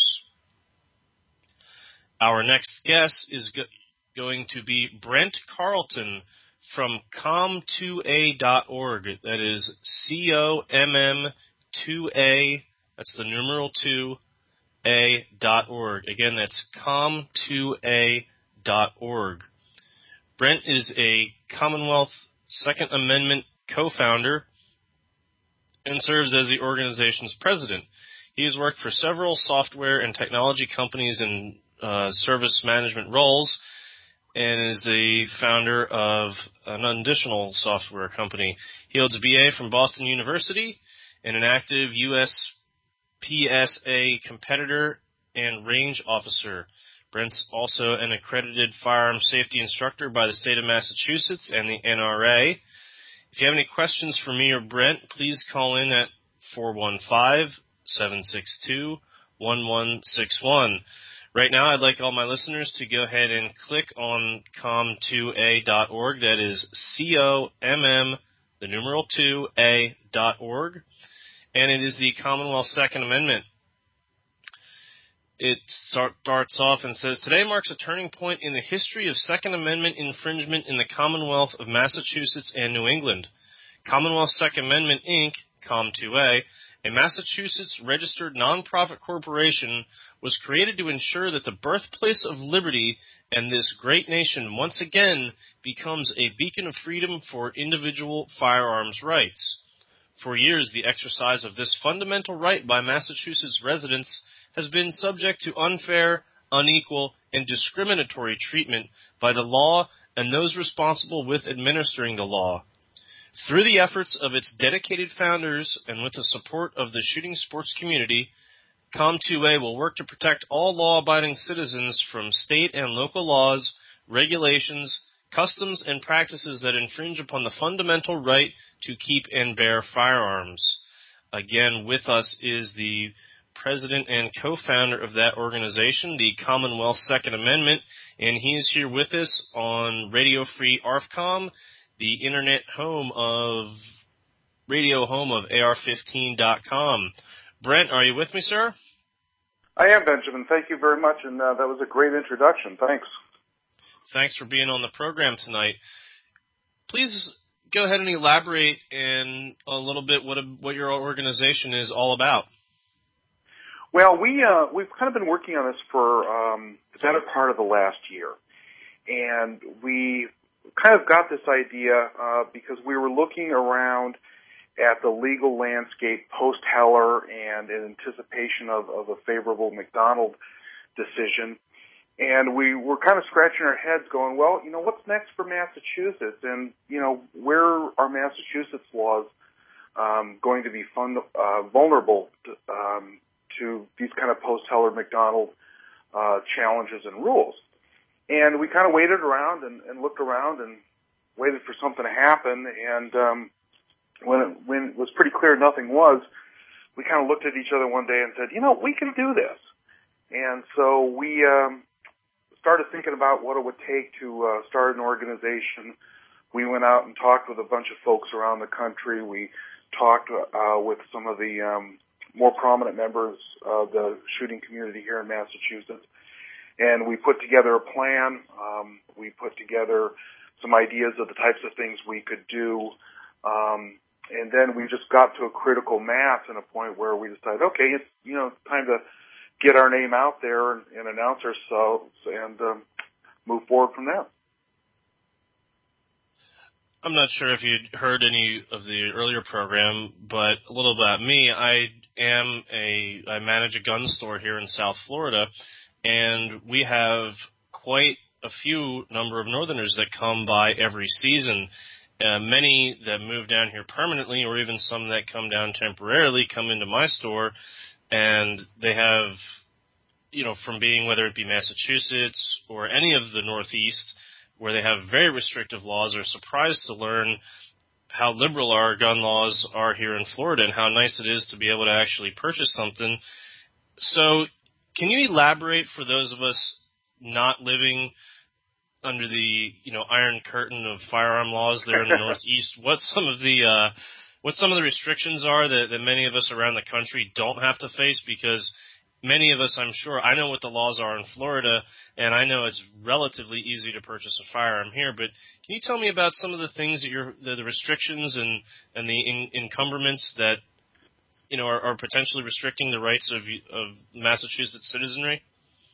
Our next guest is go- going to be Brent Carlton from com two a dot org. That is C O M M two A, that's the numeral two, A dot org. Again, that's com two a dot org. Brent is a Commonwealth Second Amendment co-founder and serves as the organization's president. He has worked for several software and technology companies in uh, service management roles and is the founder of an additional software company. He holds a B A from Boston University and an active U S P S A competitor and range officer. Brent's also an accredited firearm safety instructor by the state of Massachusetts and the N R A. If you have any questions for me or Brent, please call in at four one five, seven six two, one one six one. Right now, I'd like all my listeners to go ahead and click on com two a dot org. That is C O M M, the numeral two, A dot org. And it is the Commonwealth Second Amendment. It starts off and says, today marks a turning point in the history of Second Amendment infringement in the Commonwealth of Massachusetts and New England. Commonwealth Second Amendment, Incorporated, com two A, a Massachusetts registered nonprofit corporation, was created to ensure that the birthplace of liberty and this great nation once again becomes a beacon of freedom for individual firearms rights. For years, the exercise of this fundamental right by Massachusetts residents has been subject to unfair, unequal, and discriminatory treatment by the law and those responsible with administering the law. Through the efforts of its dedicated founders and with the support of the shooting sports community, com two A will work to protect all law-abiding citizens from state and local laws, regulations, customs, and practices that infringe upon the fundamental right to keep and bear firearms. Again, with us is the president and co-founder of that organization, the Commonwealth Second Amendment, and he is here with us on Radio Free A R F COM, the internet home of, radio home of A R fifteen dot com. Brent, are you with me, sir? I am, Benjamin. Thank you very much, and uh, that was a great introduction. Thanks. Thanks for being on the program tonight. Please go ahead and elaborate in a little bit what a, what your organization is all about. Well, we uh, we've kind of been working on this for um, the better part of the last year, and we kind of got this idea uh, because we were looking around at the legal landscape post-Heller and in anticipation of, of a favorable McDonald decision. And we were kind of scratching our heads going, well, you know, what's next for Massachusetts? And, you know, where are Massachusetts laws um, going to be fun, uh, vulnerable to, um, to these kind of post-Heller McDonald uh, challenges and rules? And we kind of waited around and, and looked around and waited for something to happen. And um, when, it, when it was pretty clear nothing was, we kind of looked at each other one day and said, you know, we can do this. And so we um, started thinking about what it would take to uh, start an organization. We went out and talked with a bunch of folks around the country. We talked uh, with some of the um, more prominent members of the shooting community here in Massachusetts. And we put together a plan. Um, we put together some ideas of the types of things we could do. Um, and then we just got to a critical mass and a point where we decided, okay, it's, you know, time to get our name out there and, and announce ourselves and um, move forward from there. I'm not sure if you'd heard any of the earlier program, but a little about me. I am a, I manage a gun store here in South Florida, and we have quite a few number of Northerners that come by every season. Uh, many that move down here permanently, or even some that come down temporarily, come into my store, and they have, you know, from being, whether it be Massachusetts or any of the Northeast, where they have very restrictive laws, are surprised to learn how liberal our gun laws are here in Florida and how nice it is to be able to actually purchase something. So can you elaborate for those of us not living under the, you know, iron curtain of firearm laws there in the Northeast, what some of the uh, what some of the restrictions are that, that many of us around the country don't have to face? Because many of us, I'm sure, I know what the laws are in Florida, and I know it's relatively easy to purchase a firearm here. But can you tell me about some of the things that you're, the, the restrictions and and the in, encumberments that, you know, are, are potentially restricting the rights of of Massachusetts citizenry?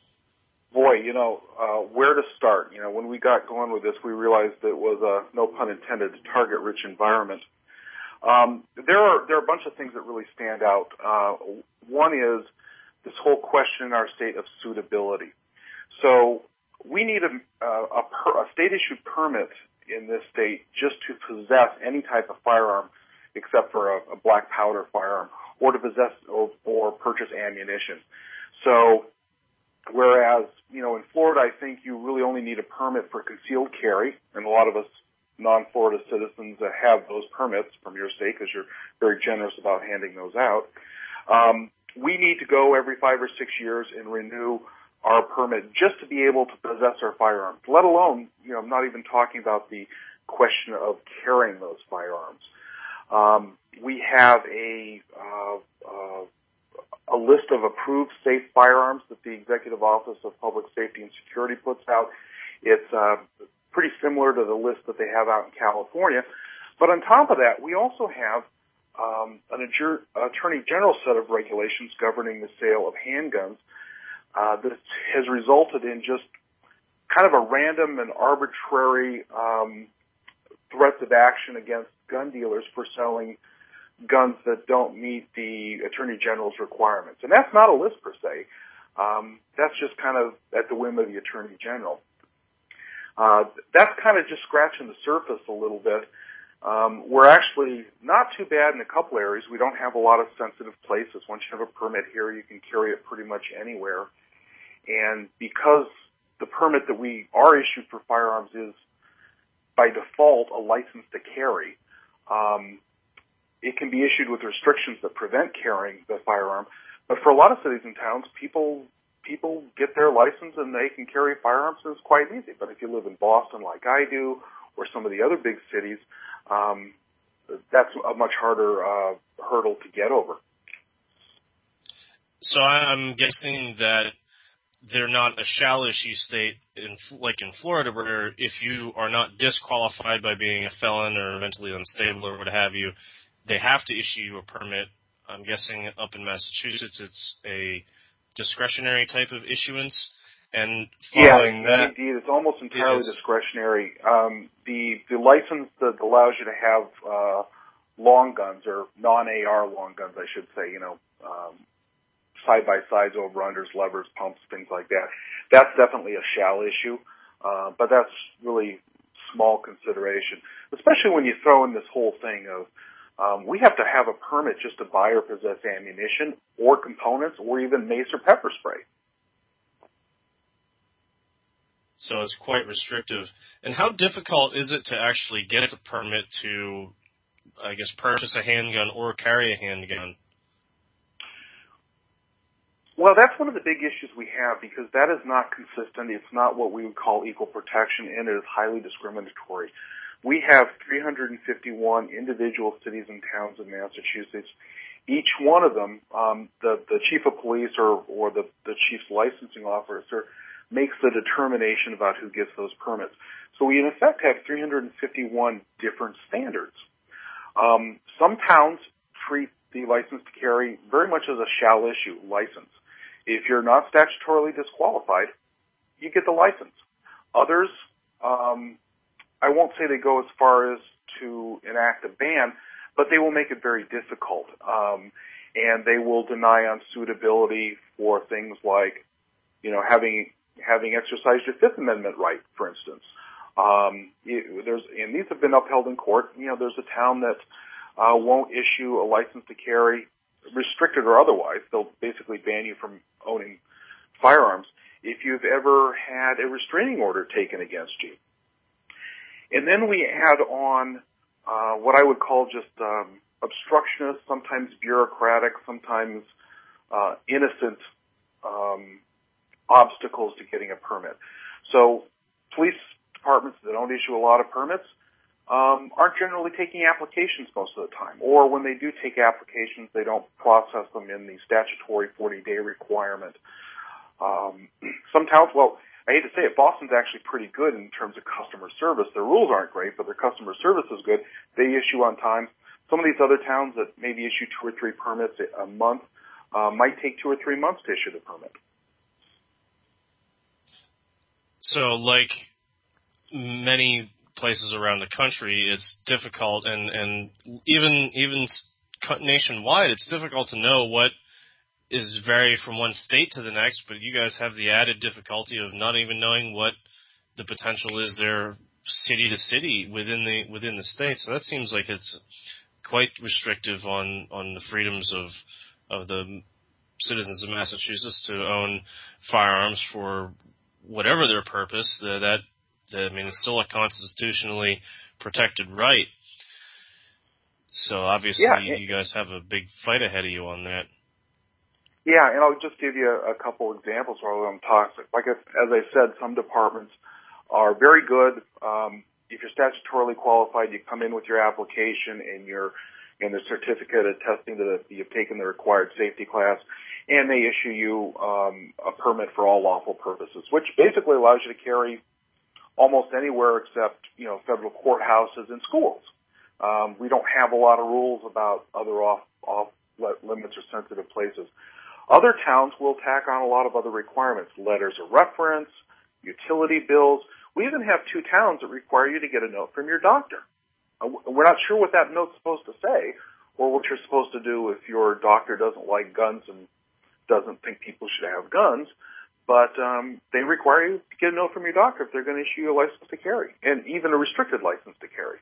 Boy, you know, uh, where to start? You know, when we got going with this, we realized it was a, no pun intended, target-rich environment. Um, there are there are a bunch of things that really stand out. Uh, one is this whole question in our state of suitability. So we need a, a, per, a state-issued permit in this state just to possess any type of firearm except for a, a black powder firearm, or to possess or, or purchase ammunition. So whereas, you know, in Florida, I think you really only need a permit for concealed carry, and a lot of us non-Florida citizens that have those permits from your state because you're very generous about handing those out. Um, we need to go every five or six years and renew our permit just to be able to possess our firearms, let alone, you know, I'm not even talking about the question of carrying those firearms. Um, we have a uh, uh, a list of approved safe firearms that the Executive Office of Public Safety and Security puts out. It's uh, pretty similar to the list that they have out in California. But on top of that, we also have um, an adjur- Attorney General set of regulations governing the sale of handguns uh, that has resulted in just kind of a random and arbitrary um, threats of action against gun dealers for selling guns that don't meet the Attorney General's requirements. And that's not a list per se. Um, that's just kind of at the whim of the Attorney General. Uh, that's kind of just scratching the surface a little bit. Um, we're actually not too bad in a couple areas. We don't have a lot of sensitive places. Once you have a permit here, you can carry it pretty much anywhere. And because the permit that we are issued for firearms is, by default, a license to carry, um, it can be issued with restrictions that prevent carrying the firearm. But for a lot of cities and towns, people people get their license and they can carry firearms, and it's quite easy. But if you live in Boston like I do, or some of the other big cities, um, that's a much harder uh, hurdle to get over. So I'm guessing that they're not a shall issue state in, like in Florida, where if you are not disqualified by being a felon or mentally unstable or what have you, they have to issue you a permit. I'm guessing up in Massachusetts it's a discretionary type of issuance. And following yeah, that, indeed, it's almost entirely is, discretionary. Um, the the license that allows you to have uh, long guns, or non-A R long guns, I should say, you know, um, side-by-sides, over-unders, levers, pumps, things like that, that's definitely a shall issue, uh, but that's really small consideration, especially when you throw in this whole thing of Um, we have to have a permit just to buy or possess ammunition or components or even mace or pepper spray. So it's quite restrictive. And how difficult is it to actually get the permit to, I guess, purchase a handgun or carry a handgun? Well, that's one of the big issues we have, because that is not consistent. It's not what we would call equal protection, and it is highly discriminatory. We have three hundred fifty-one individual cities and towns in Massachusetts. Each one of them, um, the, the chief of police or, or the, the chief's licensing officer makes the determination about who gets those permits. So we, in effect, have three hundred fifty-one different standards. Um, some towns treat the license to carry very much as a shall issue license. If you're not statutorily disqualified, you get the license. Others, um, I won't say they go as far as to enact a ban, but they will make it very difficult. Um, and they will deny on suitability for things like, you know, having having exercised your Fifth Amendment right, for instance. Um, it, there's and these have been upheld in court. You know, there's a town that uh, won't issue a license to carry, restricted or otherwise. They'll basically ban you from owning firearms if you've ever had a restraining order taken against you. And then we add on uh, what I would call just um, obstructionist, sometimes bureaucratic, sometimes uh, innocent um, obstacles to getting a permit. So police departments that don't issue a lot of permits um, aren't generally taking applications most of the time. Or when they do take applications, they don't process them in the statutory forty-day requirement. Um, some towns, well, I hate to say it, Boston's actually pretty good in terms of customer service. Their rules aren't great, but their customer service is good. They issue on time. Some of these other towns that maybe issue two or three permits a month uh, might take two or three months to issue the permit. So, like many places around the country, it's difficult, and, and even even nationwide, it's difficult to know what is vary from one state to the next, but you guys have the added difficulty of not even knowing what the potential is there city to city within the within the state. So that seems like it's quite restrictive on, on the freedoms of of the citizens of Massachusetts to own firearms for whatever their purpose. That, that, that I mean, it's still a constitutionally protected right. So obviously, yeah, it, you guys have a big fight ahead of you on that. Yeah, and I'll just give you a, a couple examples while I'm talking. Like, as I said, some departments are very good. Um, if you're statutorily qualified, you come in with your application and your and the certificate attesting that you've taken the required safety class, and they issue you um, a permit for all lawful purposes, which basically allows you to carry almost anywhere except, you know, federal courthouses and schools. Um, we don't have a lot of rules about other off off limits or sensitive places. Other towns will tack on a lot of other requirements, letters of reference, utility bills. We even have two towns that require you to get a note from your doctor. Uh, we're not sure what that note's supposed to say or what you're supposed to do if your doctor doesn't like guns and doesn't think people should have guns, but um, they require you to get a note from your doctor if they're going to issue you a license to carry, and even a restricted license to carry.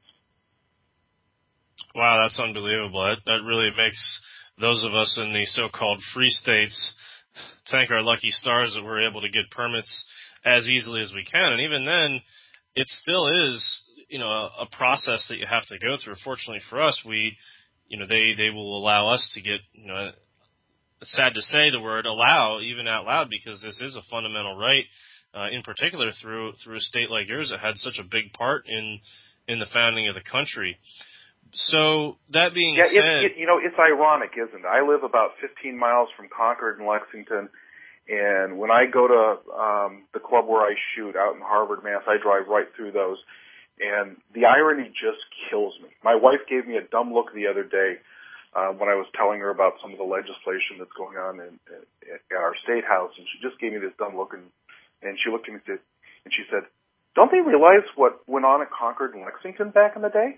Wow, that's unbelievable. That, that really makes those of us in the so-called free states thank our lucky stars that we're able to get permits as easily as we can. And even then, it still is, you know, a, a process that you have to go through. Fortunately for us, we, you know, they, they will allow us to get, you know, it's sad to say the word allow even out loud because this is a fundamental right, uh, in particular through, through a state like yours that had such a big part in, in the founding of the country. So that being yeah, said, it, it, you know, it's ironic, isn't it? I live about fifteen miles from Concord and Lexington, and when I go to um, the club where I shoot out in Harvard, Mass, I drive right through those, and the irony just kills me. My wife gave me a dumb look the other day uh, when I was telling her about some of the legislation that's going on in, in, at our state house, and she just gave me this dumb look, and, and she looked at me and, said, and she said, "Don't they realize what went on at Concord and Lexington back in the day?"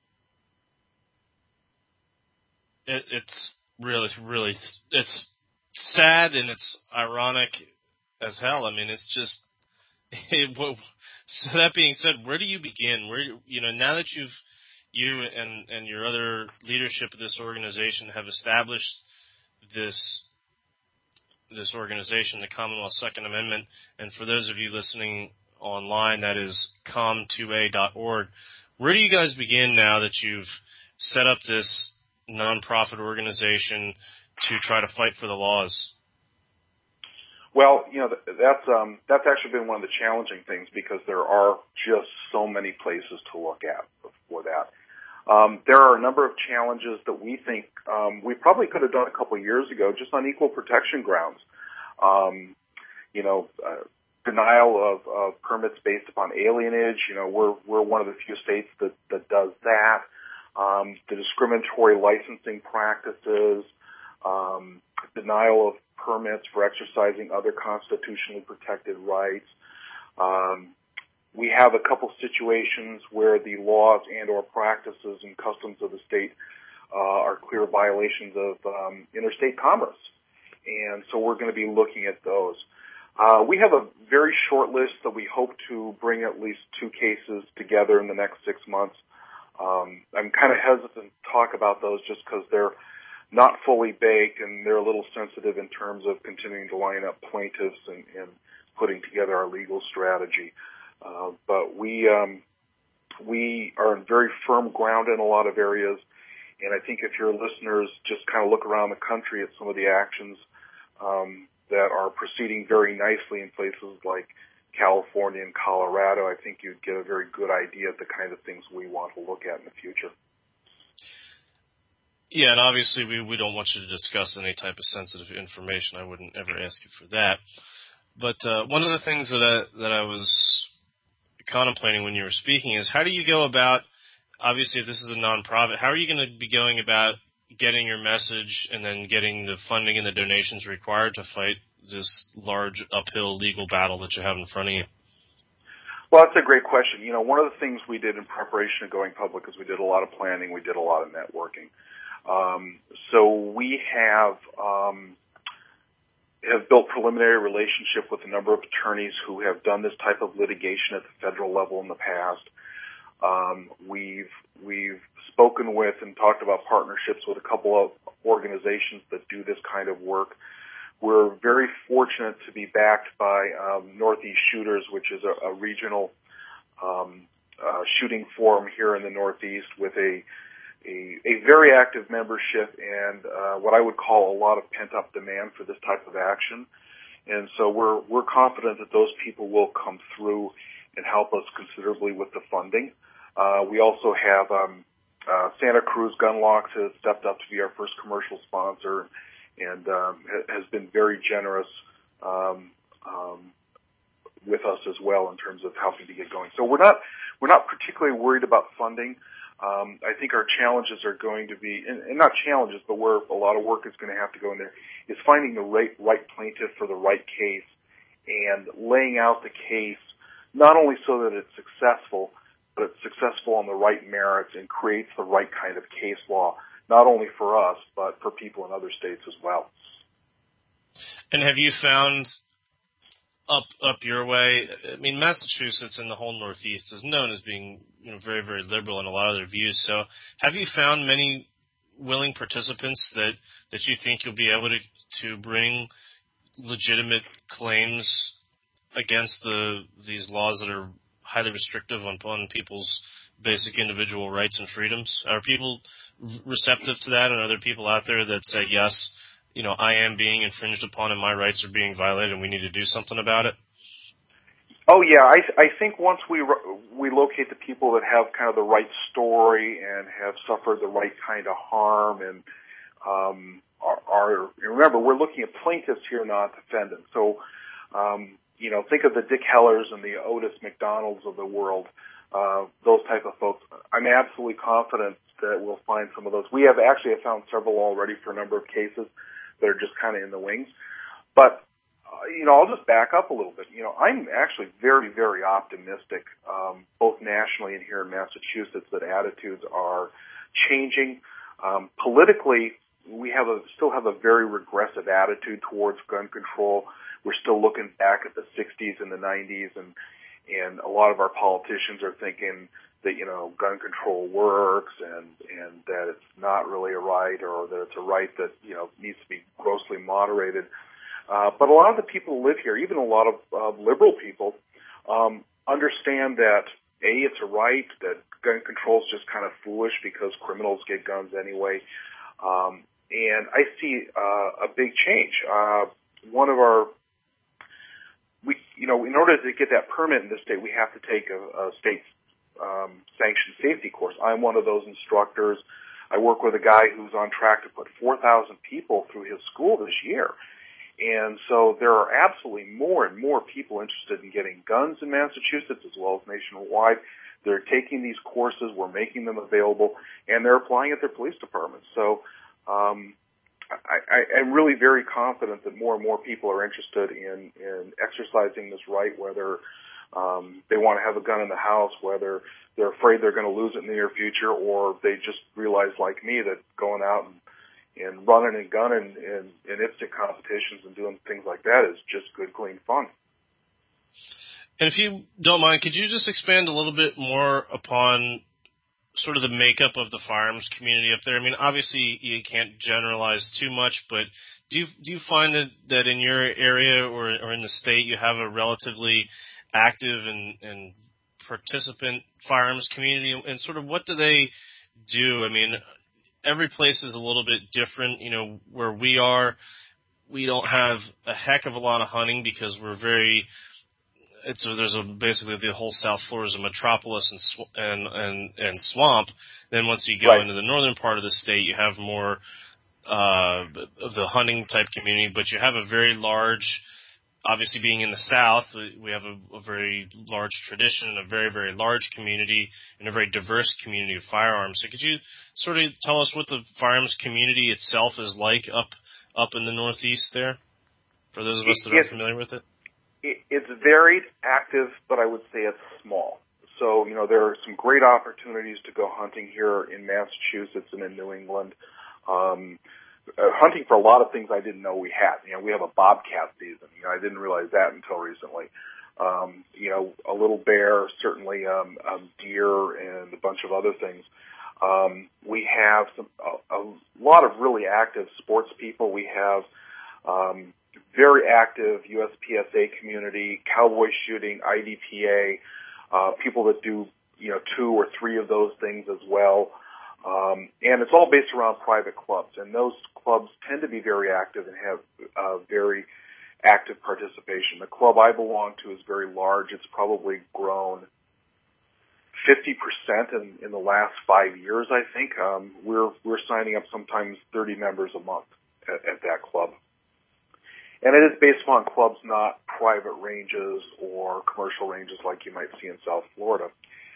It, it's really, really, it's sad and it's ironic as hell. I mean, it's just, it, well, so that being said, where do you begin? Where, you know, now that you've, you and, and your other leadership of this organization have established this, this organization, the Commonwealth Second Amendment, and for those of you listening online, that is com two a dot org. Where do you guys begin now that you've set up this nonprofit organization to try to fight for the laws? Well, you know, that's um, that's actually been one of the challenging things because there are just so many places to look at for that. Um, there are a number of challenges that we think um, we probably could have done a couple of years ago just on equal protection grounds. Um, you know, uh, denial of, of permits based upon alienage. You know, we're we're one of the few states that, that does that. Um, the discriminatory licensing practices, um, denial of permits for exercising other constitutionally protected rights. Um, we have a couple situations where the laws and or practices and customs of the state uh, are clear violations of um, interstate commerce. And so we're going to be looking at those. Uh, we have a very short list that we hope to bring at least two cases together in the next six months. Um, I'm kind of hesitant to talk about those just because they're not fully baked and they're a little sensitive in terms of continuing to line up plaintiffs and, and putting together our legal strategy. Uh, but we um, we are on very firm ground in a lot of areas, and I think if your listeners just kind of look around the country at some of the actions um, that are proceeding very nicely in places like California and Colorado, I think you'd get a very good idea of the kind of things we want to look at in the future. Yeah, and obviously we, we don't want you to discuss any type of sensitive information. I wouldn't ever ask you for that. But uh, one of the things that I, that I was contemplating when you were speaking is, how do you go about, obviously if this is a nonprofit, how are you going to be going about getting your message and then getting the funding and the donations required to fight this large uphill legal battle that you have in front of you? Well, that's a great question. You know, one of the things we did in preparation of going public is we did a lot of planning, we did a lot of networking. Um, so we have um, have built preliminary relationship with a number of attorneys who have done this type of litigation at the federal level in the past. Um, we've we've spoken with and talked about partnerships with a couple of organizations that do this kind of work. We're very fortunate to be backed by um, Northeast Shooters, which is a, a regional um, uh, shooting forum here in the Northeast with a A, a very active membership and uh, what I would call a lot of pent-up demand for this type of action. And so we're we're confident that those people will come through and help us considerably with the funding. Uh, we also have um, uh, Santa Cruz Gun Locks has stepped up to be our first commercial sponsor and um, has been very generous um, um, with us as well in terms of helping to get going. So we're not we're not particularly worried about funding. Um, I think our challenges are going to be, and, and not challenges, but where a lot of work is going to have to go in there, is finding the right, right plaintiff for the right case and laying out the case not only so that it's successful, but it's successful on the right merits and creates the right kind of case law, not only for us, but for people in other states as well. And have you found up up your way, I mean, Massachusetts and the whole Northeast is known as being, you know, very, very liberal in a lot of their views. So have you found many willing participants that, that you think you'll be able to, to bring legitimate claims against the these laws that are highly restrictive on, on people's basic individual rights and freedoms? Are people receptive to that, and are there people out there that say, yes, you know, I am being infringed upon and my rights are being violated and we need to do something about it? Oh, yeah. I, I think once we we locate the people that have kind of the right story and have suffered the right kind of harm and um, are, are remember, we're looking at plaintiffs here, not defendants. So, um, you know, think of the Dick Hellers and the Otis McDonalds of the world, uh, those type of folks. I'm absolutely confident that we'll find some of those. We have actually have found several already for a number of cases that are just kind of in the wings. But, uh, you know, I'll just back up a little bit. You know, I'm actually very, very optimistic, um, both nationally and here in Massachusetts, that attitudes are changing. Um, politically, we have a, still have a very regressive attitude towards gun control. We're still looking back at the sixties and the nineties, and, and a lot of our politicians are thinking that, you know, gun control works and, and that it's not really a right, or that it's a right that, you know, needs to be grossly moderated. Uh, but a lot of the people who live here, even a lot of uh, liberal people, um, understand that, A, it's a right, that gun control is just kind of foolish because criminals get guns anyway. Um, and I see uh, a big change. Uh, one of our we, you know, in order to get that permit in this state, we have to take a, a state um, sanctioned safety course. I'm one of those instructors. I work with a guy who's on track to put four thousand people through his school this year. And so there are absolutely more and more people interested in getting guns in Massachusetts as well as nationwide. They're taking these courses, we're making them available, and they're applying at their police departments. So um, I, I, I'm really very confident that more and more people are interested in, in exercising this right, whether um, they want to have a gun in the house, whether they're afraid they're going to lose it in the near future, or they just realize, like me, that going out and and running and gunning in, in instant competitions and doing things like that is just good, clean fun. And if you don't mind, could you just expand a little bit more upon sort of the makeup of the firearms community up there? I mean, obviously you can't generalize too much, but do you, do you find that, that in your area or, or in the state you have a relatively active and, and participant firearms community? And sort of what do they do? I mean, every place is a little bit different. You know, where we are, we don't have a heck of a lot of hunting because we're very, it's a, there's a, basically the whole South Florida is a metropolis and, sw- and, and, and swamp. Then once you go right. into the northern part of the state, you have more, uh, of the hunting type community, but you have a very large, obviously being in the South, we have a, a very large tradition and a very, very large community and a very diverse community of firearms. So could you sort of tell us what the firearms community itself is like up up in the Northeast there, for those of us that it's, are familiar with it? it? It's varied, active, but I would say it's small. So, you know, there are some great opportunities to go hunting here in Massachusetts and in New England. Um Uh, hunting for a lot of things I didn't know we had. You know, we have a bobcat season. You know, I didn't realize that until recently. Um, you know, a little bear, certainly um, um, deer, and a bunch of other things. Um, we have some, a, a lot of really active sports people. We have um, very active U S P S A community, cowboy shooting, I D P A, uh, people that do, you know, two or three of those things as well. Um, and it's all based around private clubs, and those clubs tend to be very active and have uh, very active participation. The club I belong to is very large. It's probably grown fifty percent in, in the last five years, I think. Um, we're we're signing up sometimes thirty members a month at, at that club. And it is based upon clubs, not private ranges or commercial ranges like you might see in South Florida.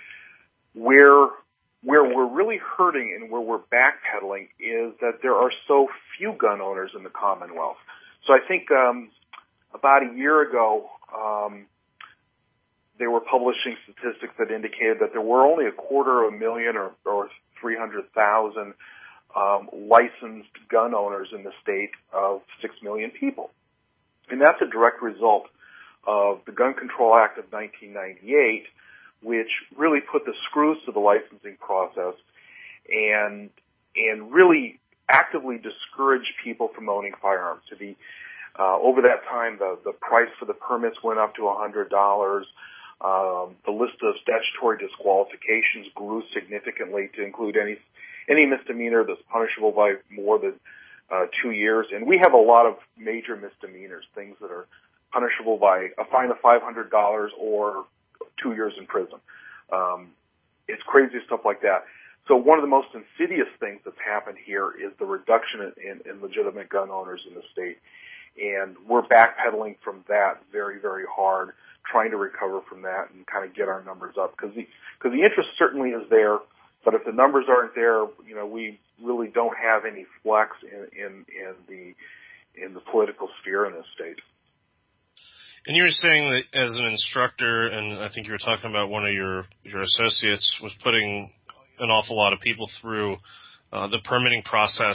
Where Where we're really hurting and where we're backpedaling is that there are so few gun owners in the Commonwealth. So I think um, about a year ago, um, they were publishing statistics that indicated that there were only a quarter of a million or, or three hundred thousand um, licensed gun owners in the state of six million people. And that's a direct result of the Gun Control Act of nineteen ninety-eight, which really put the screws to the licensing process and and really actively discouraged people from owning firearms. To be uh, over that time, the the price for the permits went up to a hundred dollars. Um, the list of statutory disqualifications grew significantly to include any any misdemeanor that's punishable by more than uh, two years. And we have a lot of major misdemeanors, things that are punishable by a fine of five hundred dollars or two years in prison. Um, it's crazy stuff like that. So one of the most insidious things that's happened here is the reduction in, in, in legitimate gun owners in the state. And we're backpedaling from that very, very hard, trying to recover from that and kind of get our numbers up. Because the, cause the interest certainly is there, but if the numbers aren't there, you know, we really don't have any flex in, in, in the in the political sphere in this state. And you were saying that as an instructor, and I think you were talking about one of your, your associates was putting an awful lot of people through uh, the permitting process.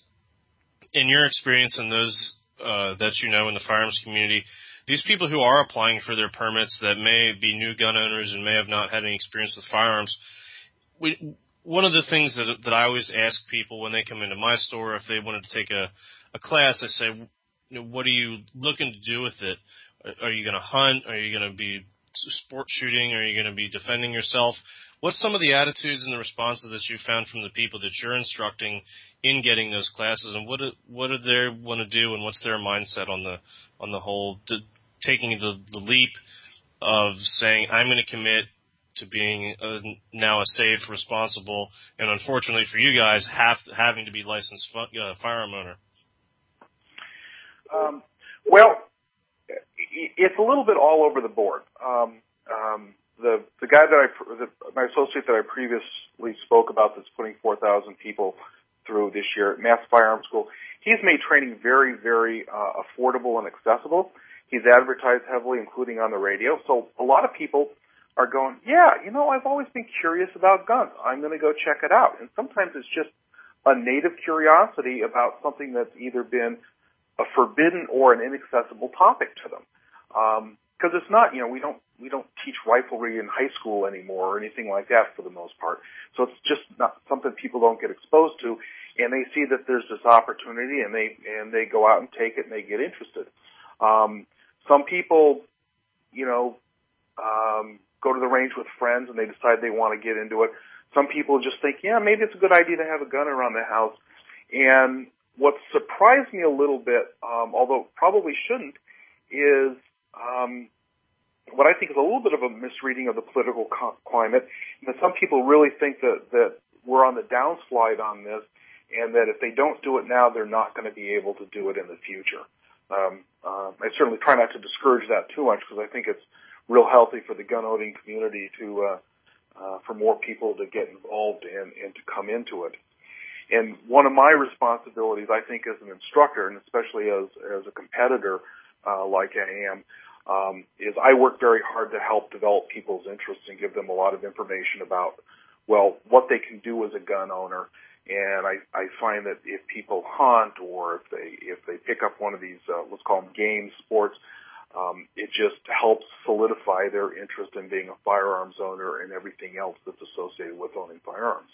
In your experience and those uh, that you know in the firearms community, these people who are applying for their permits that may be new gun owners and may have not had any experience with firearms, we, one of the things that, that I always ask people when they come into my store, if they wanted to take a, a class, I say, you know, what are you looking to do with it? Are you going to hunt? Are you going to be sport shooting? Are you going to be defending yourself? What's some of the attitudes and the responses that you found from the people that you're instructing in getting those classes, and what do, what do they want to do, and what's their mindset on the on the whole to taking the, the leap of saying, I'm going to commit to being a, now a safe, responsible, and unfortunately for you guys, have, having to be licensed fu- uh, firearm owner? Um, well, it's a little bit all over the board. Um, um, the the guy that I, the, my associate that I previously spoke about, that's putting four thousand people through this year at Mass Firearms School, he's made training very, very uh, affordable and accessible. He's advertised heavily, including on the radio. So a lot of people are going, yeah, you know, I've always been curious about guns. I'm going to go check it out. And sometimes it's just a native curiosity about something that's either been a forbidden or an inaccessible topic to them. Because um, it's not, you know, we don't we don't teach riflery in high school anymore or anything like that for the most part. So it's just not something people don't get exposed to, and they see that there's this opportunity, and they and they go out and take it, and they get interested. Um, some people, you know, um, go to the range with friends, and they decide they want to get into it. Some people just think, yeah, maybe it's a good idea to have a gun around the house. And what surprised me a little bit, um, although probably shouldn't, is um, what I think is a little bit of a misreading of the political co- climate. And that some people really think that, that we're on the downslide on this, and that if they don't do it now, they're not going to be able to do it in the future. Um, uh, I certainly try not to discourage that too much, because I think it's real healthy for the gun-owning community to, uh, uh, for more people to get involved and, and to come into it. And one of my responsibilities, I think, as an instructor, and especially as, as a competitor, uh, like I am, um, is I work very hard to help develop people's interests and give them a lot of information about, well, what they can do as a gun owner. And I, I find that if people hunt, or if they, if they pick up one of these, uh, let's call them game sports, um, it just helps solidify their interest in being a firearms owner and everything else that's associated with owning firearms.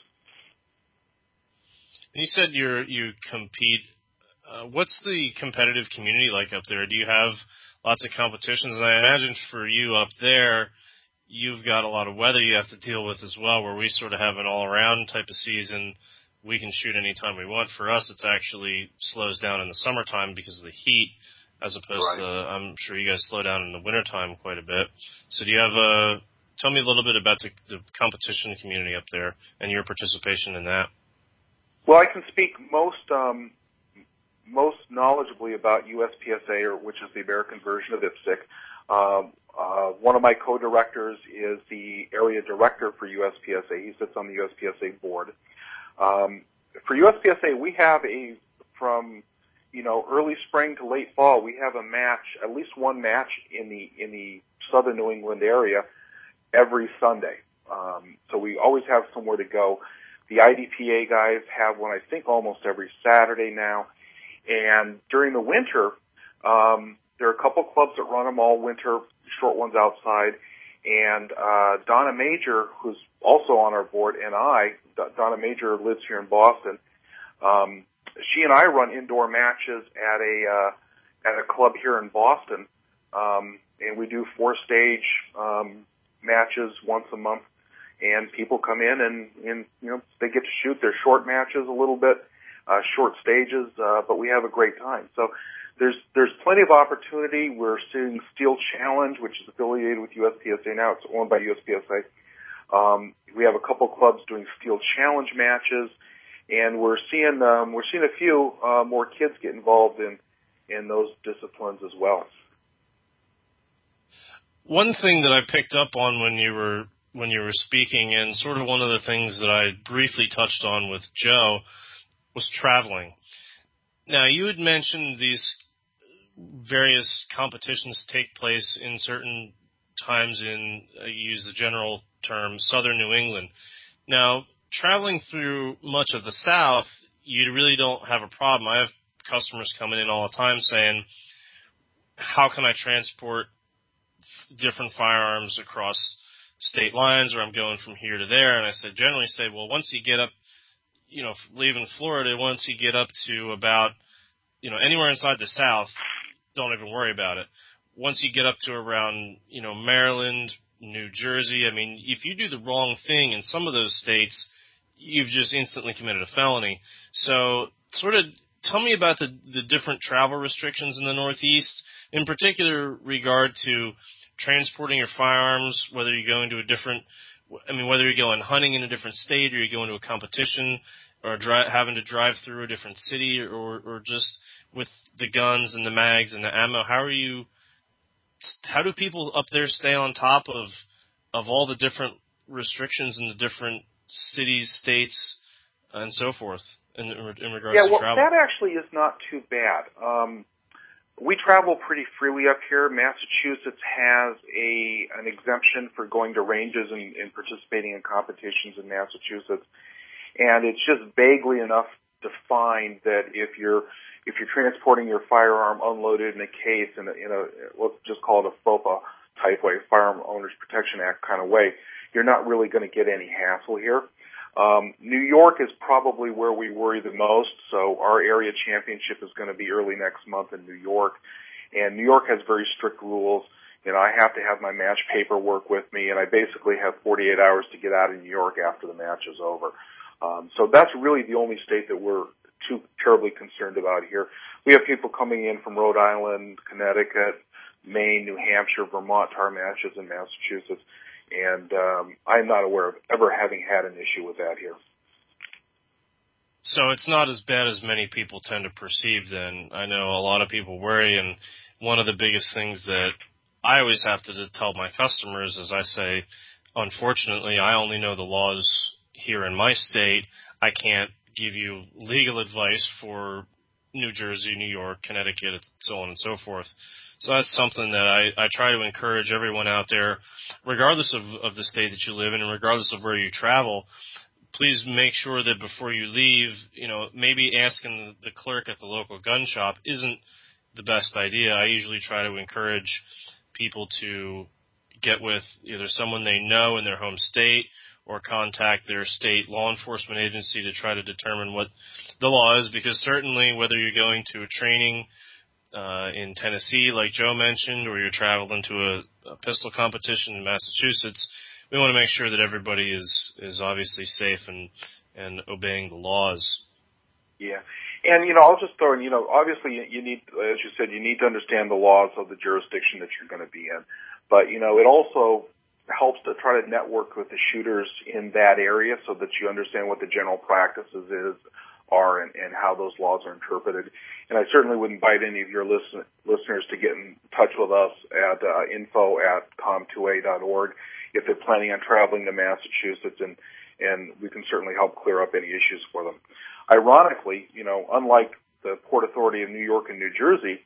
You said you're, you compete. Uh, what's the competitive community like up there? Do you have lots of competitions? And I imagine for you up there, you've got a lot of weather you have to deal with as well, where we sort of have an all-around type of season. We can shoot anytime we want. For us, it's actually slows down in the summertime because of the heat, as opposed right. to, I'm sure you guys slow down in the wintertime quite a bit. So do you have a, tell me a little bit about the, the competition community up there and your participation in that. Well, I can speak most um, most knowledgeably about U S P S A, or which is the American version of I P S C. Um, uh, one of my co-directors is the area director for U S P S A. He sits on the U S P S A board. Um, for U S P S A, we have a, from, you know, early spring to late fall, we have a match, at least one match in the, in the southern New England area every Sunday. Um, so we always have somewhere to go. The I D P A guys have one, I think, almost every Saturday now. And during the winter, um, there are a couple clubs that run them all winter, short ones outside. And uh, Donna Major, who's also on our board, and I, Donna Major lives here in Boston. Um, she and I run indoor matches at a uh, at a club here in Boston, um, and we do four stage um, matches once a month. And people come in and, and you know they get to shoot their short matches a little bit, uh, short stages, uh, but we have a great time. So there's there's plenty of opportunity. We're seeing Steel Challenge, which is affiliated with U S P S A now. It's owned by U S P S A. Um, we have a couple clubs doing Steel Challenge matches, and we're seeing um, we're seeing a few uh, more kids get involved in in those disciplines as well. One thing that I picked up on when you were when you were speaking, and sort of one of the things that I briefly touched on with Joe, was traveling. Now, you had mentioned these various competitions take place in certain times in, uh, you use the general term, southern New England. Now, traveling through much of the South, you really don't have a problem. I have customers coming in all the time saying, how can I transport different firearms across state lines, or I'm going from here to there? And I said, generally say, well, once you get up, you know, leaving Florida, once you get up to about, you know, anywhere inside the South, don't even worry about it. Once you get up to around, you know, Maryland, New Jersey, I mean, if you do the wrong thing in some of those states, you've just instantly committed a felony. So sort of tell me about the, the different travel restrictions in the Northeast, in particular regard to transporting your firearms, whether you're going to a different, I mean, whether you're going hunting in a different state, or you're going to a competition, or dri- having to drive through a different city, or, or just with the guns and the mags and the ammo. How are you, how do people up there stay on top of, of all the different restrictions in the different cities, states, and so forth in, in regards yeah, well, to travel? That actually is not too bad. Um, We travel pretty freely up here. Massachusetts has a an exemption for going to ranges and, and participating in competitions in Massachusetts, and it's just vaguely enough defined that if you're if you're transporting your firearm unloaded in a case in a, in a let's just call it a FOPA type way, Firearm Owners Protection Act kind of way, you're not really going to get any hassle here. Um, New York is probably where we worry the most, so our area championship is going to be early next month in New York, and New York has very strict rules. You know, I have to have my match paperwork with me, and I basically have forty-eight hours to get out of New York after the match is over. Um, so that's really the only state that we're too terribly concerned about here. We have people coming in from Rhode Island, Connecticut, Maine, New Hampshire, Vermont to our matches in Massachusetts, and um, I'm not aware of ever having had an issue with that here. So it's not as bad as many people tend to perceive then. I know a lot of people worry, and one of the biggest things that I always have to tell my customers is I say, unfortunately, I only know the laws here in my state. I can't give you legal advice for New Jersey, New York, Connecticut, so on and so forth. So that's something that I, I try to encourage everyone out there, regardless of, of the state that you live in and regardless of where you travel. Please make sure that before you leave, you know, maybe asking the clerk at the local gun shop isn't the best idea. I usually try to encourage people to get with either someone they know in their home state or contact their state law enforcement agency to try to determine what the law is, because certainly whether you're going to a training uh, in Tennessee, like Joe mentioned, or you're traveling to a, a pistol competition in Massachusetts, we want to make sure that everybody is, is obviously safe and, and obeying the laws. Yeah. And, you know, I'll just throw in, you know, obviously you need, as you said, you need to understand the laws of the jurisdiction that you're going to be in. But, you know, it also helps to try to network with the shooters in that area so that you understand what the general practices is, are and, and how those laws are interpreted. And I certainly would invite any of your listen, listeners to get in touch with us at uh, info at com two a dot org if they're planning on traveling to Massachusetts, and, and we can certainly help clear up any issues for them. Ironically, you know, unlike the Port Authority of New York and New Jersey,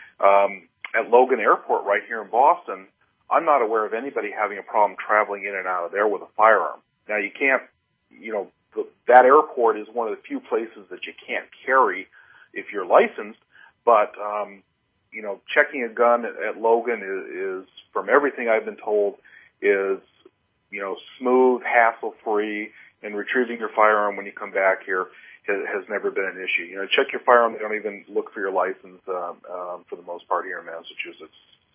um, at Logan Airport right here in Boston, I'm not aware of anybody having a problem traveling in and out of there with a firearm. Now, you can't, you know, the, that airport is one of the few places that you can't carry if you're licensed, but, um, you know, checking a gun at, at Logan is, is, from everything I've been told, is, you know, smooth, hassle-free, and retrieving your firearm when you come back here has, has never been an issue. You know, check your firearm. They don't even look for your license um, um, for the most part here in Massachusetts.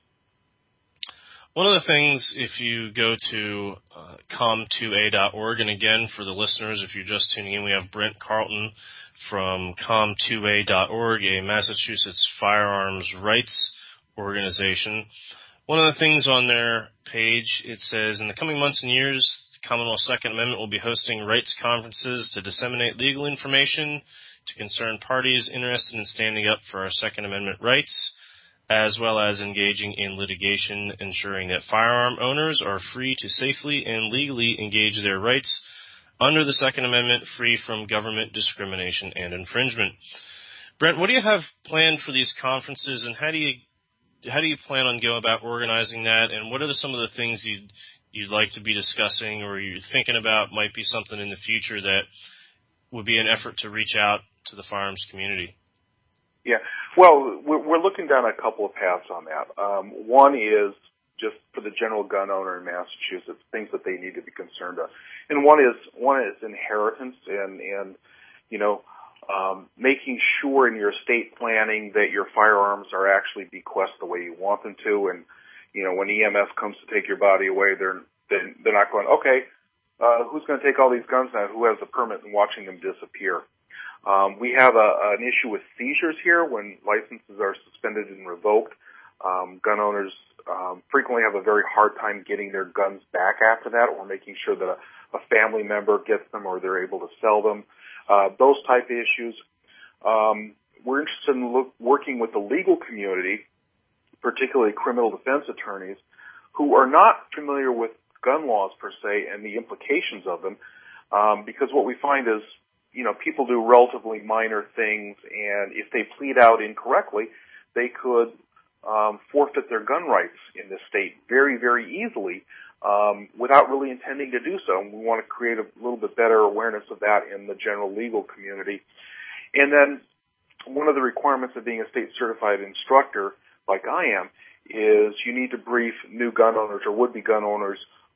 One of the things, if you go to uh, com two a dot org, and again, for the listeners, if you're just tuning in, we have Brent Carlton from com two a dot org, a Massachusetts firearms rights organization. One of the things on their page, it says, in the coming months and years, the Commonwealth Second Amendment will be hosting rights conferences to disseminate legal information to concerned parties interested in standing up for our Second Amendment rights, as well as engaging in litigation, ensuring that firearm owners are free to safely and legally engage their rights under the Second Amendment, free from government discrimination and infringement. Brent, what do you have planned for these conferences, and how do you how do you plan on going about organizing that, and what are the, some of the things you'd, you'd like to be discussing or you're thinking about might be something in the future that would be an effort to reach out to the firearms community? Yeah, well, we're looking down a couple of paths on that. Um, one is just for the general gun owner in Massachusetts, things that they need to be concerned of, and one is one is inheritance and and you know um, making sure in your estate planning that your firearms are actually bequeathed the way you want them to, and you know when E M S comes to take your body away, they're they're not going, okay, uh, who's going to take all these guns now? Who has the permit, and watching them disappear. Um, we have a, an issue with seizures here when licenses are suspended and revoked. Um, gun owners um, frequently have a very hard time getting their guns back after that, or making sure that a, a family member gets them or they're able to sell them. Uh, those type of issues. Um, we're interested in look, working with the legal community, particularly criminal defense attorneys, who are not familiar with gun laws per se and the implications of them, um, because what we find is, you know, people do relatively minor things, and if they plead out incorrectly, they could um, forfeit their gun rights in this state very, very easily um, without really intending to do so. And we want to create a little bit better awareness of that in the general legal community. And then one of the requirements of being a state-certified instructor, like I am, is you need to brief new gun owners or would-be gun owners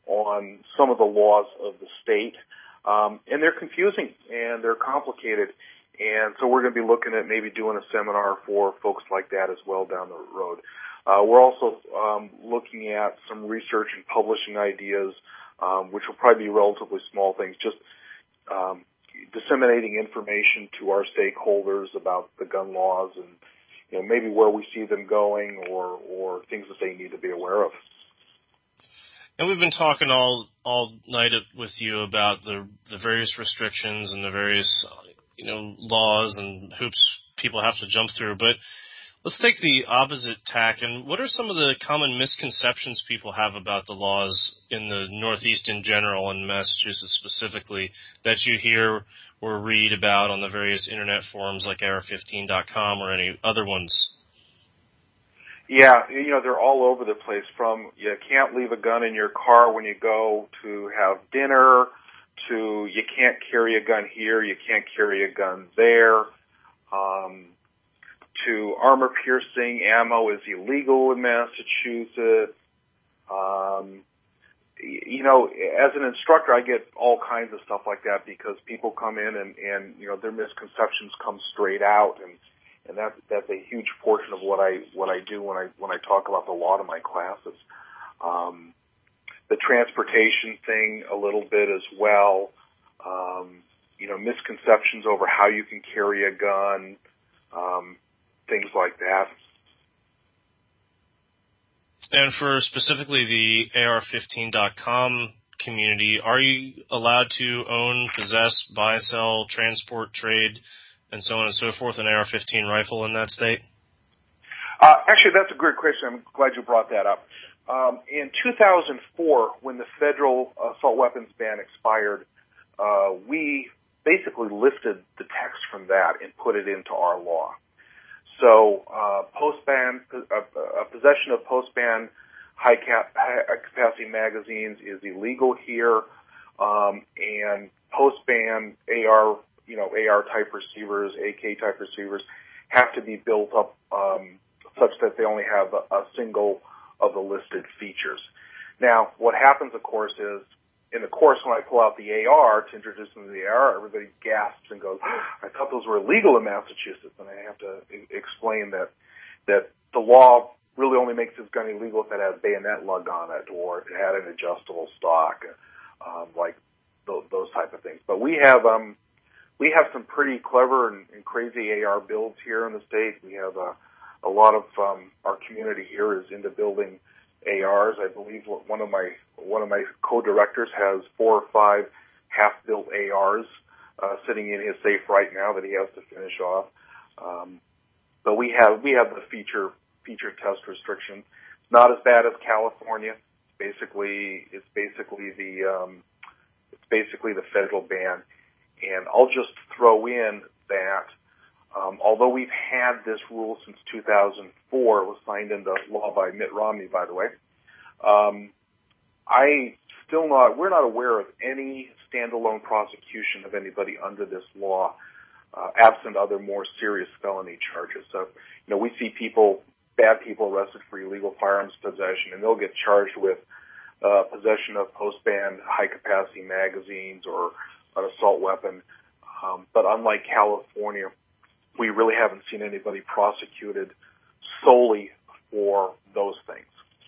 on some of the laws of the state. Um, and they're confusing and they're complicated. And so we're going to be looking at maybe doing a seminar for folks like that as well down the road. Uh, we're also um, looking at some research and publishing ideas, um, which will probably be relatively small things, just um, disseminating information to our stakeholders about the gun laws and, you know, maybe where we see them going or, or things that they need to be aware of. And we've been talking all all night with you about the the various restrictions and the various, you know, laws and hoops people have to jump through. But let's take the opposite tack. And what are some of the common misconceptions people have about the laws in the Northeast in general and Massachusetts specifically that you hear or read about on the various internet forums like A R fifteen dot com or any other ones? Yeah, you know, they're all over the place, from you can't leave a gun in your car when you go to have dinner, to you can't carry a gun here, you can't carry a gun there, um, to armor piercing ammo is illegal in Massachusetts. Um, you know, as an instructor, I get all kinds of stuff like that because people come in and, and you know, their misconceptions come straight out, and And that's that's a huge portion of what I what I do when I when I talk about the law to my classes. Um, the transportation thing a little bit as well. Um, you know, misconceptions over how you can carry a gun, um, things like that. And for specifically the A R fifteen dot com community, are you allowed to own, possess, buy, sell, transport, trade, and so on and so forth, an A R fifteen rifle in that state? Uh, actually, that's a great question. I'm glad you brought that up. Um, in two thousand four, when the federal assault weapons ban expired, uh, we basically lifted the text from that and put it into our law. So, uh, post-ban, uh, uh, possession of post-ban high, cap, high capacity magazines is illegal here, um, and post-ban A R you know, A R type receivers, A K type receivers have to be built up um, such that they only have a, a single of the listed features. Now, what happens, of course, is in the course when I pull out the A R to introduce them to the A R, everybody gasps and goes, I thought those were illegal in Massachusetts. And I have to e- explain that that the law really only makes this gun illegal if it has bayonet lug on it or it had an adjustable stock, um, like th- those type of things. But we have um, We have some pretty clever and, and crazy A R builds here in the state. We have a, a lot of um, our community here is into building A Rs. I believe one of my one of my co-directors has four or five half-built A Rs uh, sitting in his safe right now that he has to finish off. Um, but we have we have the feature feature test restriction. It's not as bad as California. It's basically it's basically the um, it's basically the federal ban. And I'll just throw in that um, although we've had this rule since two thousand four, it was signed into law by Mitt Romney, by the way, um, I still not, we're not aware of any standalone prosecution of anybody under this law, uh, absent other more serious felony charges. So, you know, we see people, bad people arrested for illegal firearms possession, and they'll get charged with uh, possession of post-ban high-capacity magazines or an assault weapon. Um, but unlike California, we really haven't seen anybody prosecuted solely for those things.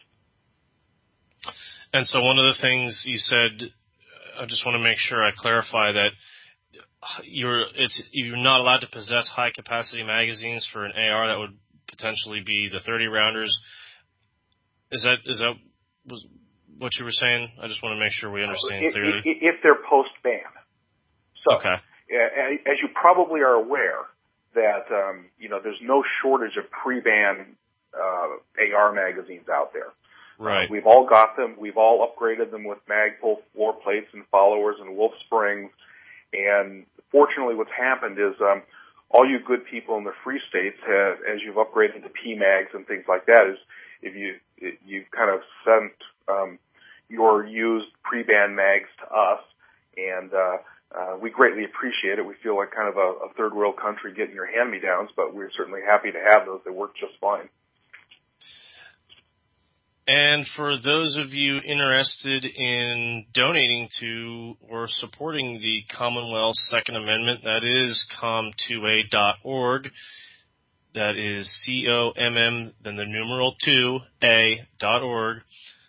And so one of the things you said, I just want to make sure I clarify that you're it's you're not allowed to possess high-capacity magazines for an A R. That would potentially be the thirty rounders. Is that is that was what you were saying? I just want to make sure we understand if, clearly. If they're post-ban. So, okay. As you probably are aware, that um, you know there's no shortage of pre-ban uh, A R magazines out there. Right. Uh, we've all got them. We've all upgraded them with Magpul floor plates and followers and Wolf Springs. And fortunately, what's happened is um, all you good people in the free states, have, as you've upgraded to P MAGs and things like that, is if you you kind of sent um, your used pre-ban mags to us, and uh, uh, we greatly appreciate it. We feel like kind of a, a third world country getting your hand-me-downs, but we're certainly happy to have those. They work just fine. And for those of you interested in donating to or supporting the Commonwealth Second Amendment, that is com two a dot org. That is C O M M, then the numeral two, A dot org.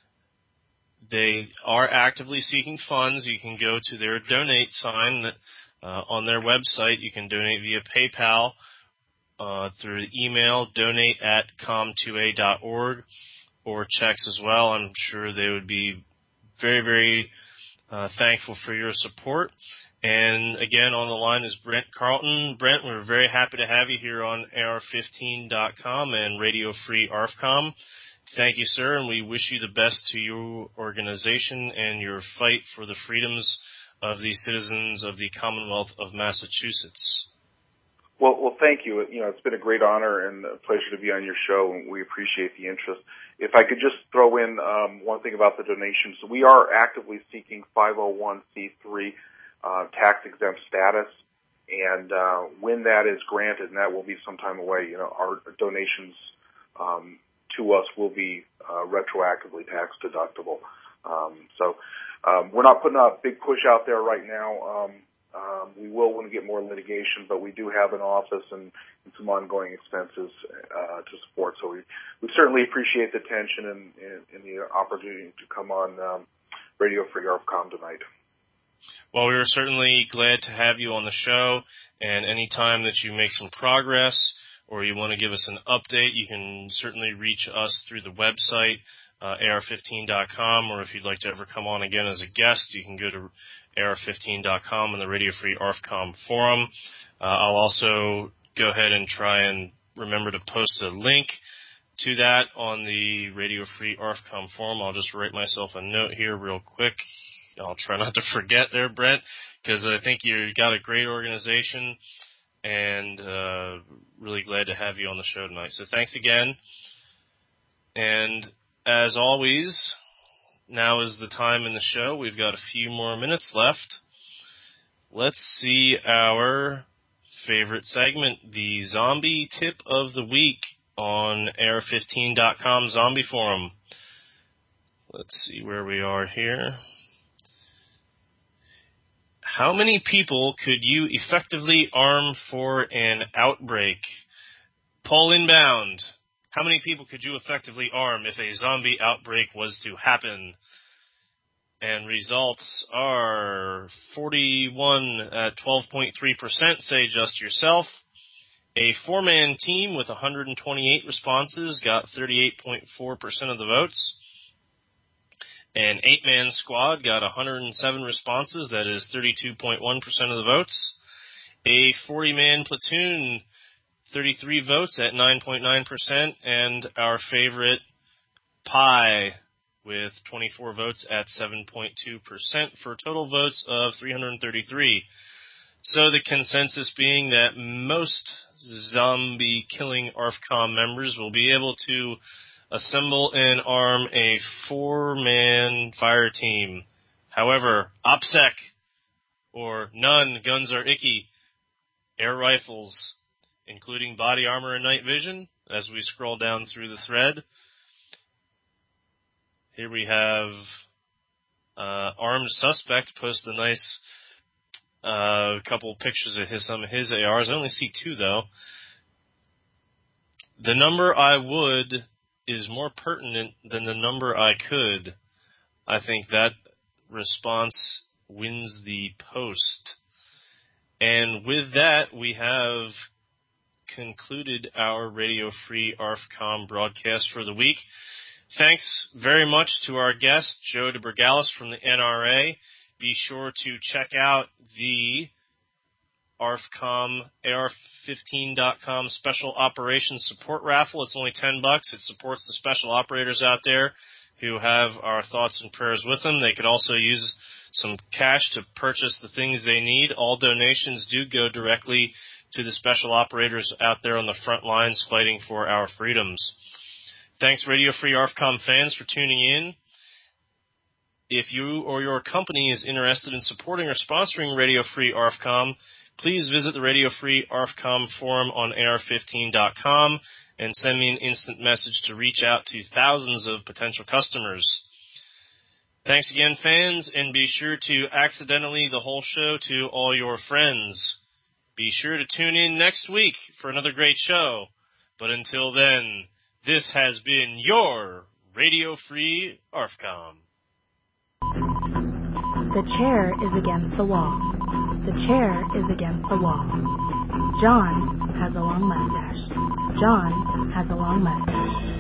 They are actively seeking funds. You can go to their donate sign Uh, on their website, you can donate via PayPal, uh, through the email, donate at com two a dot org, or checks as well. I'm sure they would be very, very uh, thankful for your support. And again, on the line is Brent Carlton. Brent, we're very happy to have you here on A R fifteen dot com and Radio Free A R F COM. Thank you, sir, and we wish you the best to your organization and your fight for the freedoms of the citizens of the Commonwealth of Massachusetts. Well, well, thank you. You know, it's been a great honor and a pleasure to be on your show, and we appreciate the interest. If I could just throw in um, one thing about the donations, we are actively seeking five oh one c three uh, tax-exempt status, and uh, when that is granted, and that will be some time away, you know, our donations um, to us will be uh, retroactively tax-deductible. Um, so um, we're not putting a big push out there right now. Um, Um, we will when we get more litigation, but we do have an office and, and some ongoing expenses uh, to support. So we, we certainly appreciate the attention and, and, and the opportunity to come on um, Radio Free A R F COM tonight. Well, we were certainly glad to have you on the show, and any time that you make some progress or you want to give us an update, you can certainly reach us through the website, uh, A R fifteen dot com, or if you'd like to ever come on again as a guest, you can go to A R fifteen dot com and the Radio Free A R F COM forum. Uh, I'll also go ahead and try and remember to post a link to that on the Radio Free A R F COM forum. I'll just write myself a note here real quick. I'll try not to forget there, Brent, because I think you've got a great organization, and uh, really glad to have you on the show tonight. So thanks again. And as always, now is the time in the show. We've got a few more minutes left. Let's see our favorite segment, the Zombie Tip of the Week on A R fifteen dot com Zombie Forum. Let's see where we are here. How many people could you effectively arm for an outbreak? Poll inbound. How many people could you effectively arm if a zombie outbreak was to happen? And results are forty-one at twelve point three percent say just yourself. A four-man team with one hundred twenty-eight responses got thirty-eight point four percent of the votes. An eight-man squad got one hundred seven responses, that is thirty-two point one percent of the votes. A forty-man platoon, thirty-three votes at nine point nine percent, and our favorite, Pi, with twenty-four votes at seven point two percent for total votes of three hundred thirty-three. So the consensus being that most zombie-killing A R F COM members will be able to assemble and arm a four-man fire team. However, OPSEC, or none, guns are icky, air rifles, including body armor and night vision, as we scroll down through the thread. Here we have uh, armed suspect post a nice uh, couple pictures of his, some of his A Rs. I only see two, though. The number I would is more pertinent than the number I could. I think that response wins the post. And with that, we have concluded our Radio Free A R F COM broadcast for the week. Thanks very much to our guest, Joe DeBergalis from the N R A. Be sure to check out the A R F COM, A R fifteen dot com Special Operations Support Raffle. It's only ten bucks. It supports the special operators out there who have our thoughts and prayers with them. They could also use some cash to purchase the things they need. All donations do go directly to the special operators out there on the front lines fighting for our freedoms. Thanks, Radio Free A R F COM fans, for tuning in. If you or your company is interested in supporting or sponsoring Radio Free A R F COM, please visit the Radio Free A R F COM forum on A R fifteen dot com and send me an instant message to reach out to thousands of potential customers. Thanks again, fans, and be sure to accidentally the whole show to all your friends. Be sure to tune in next week for another great show. But until then, this has been your Radio Free A R F COM. The chair is against the wall. The chair is against the wall. John has a long mustache. John has a long mustache.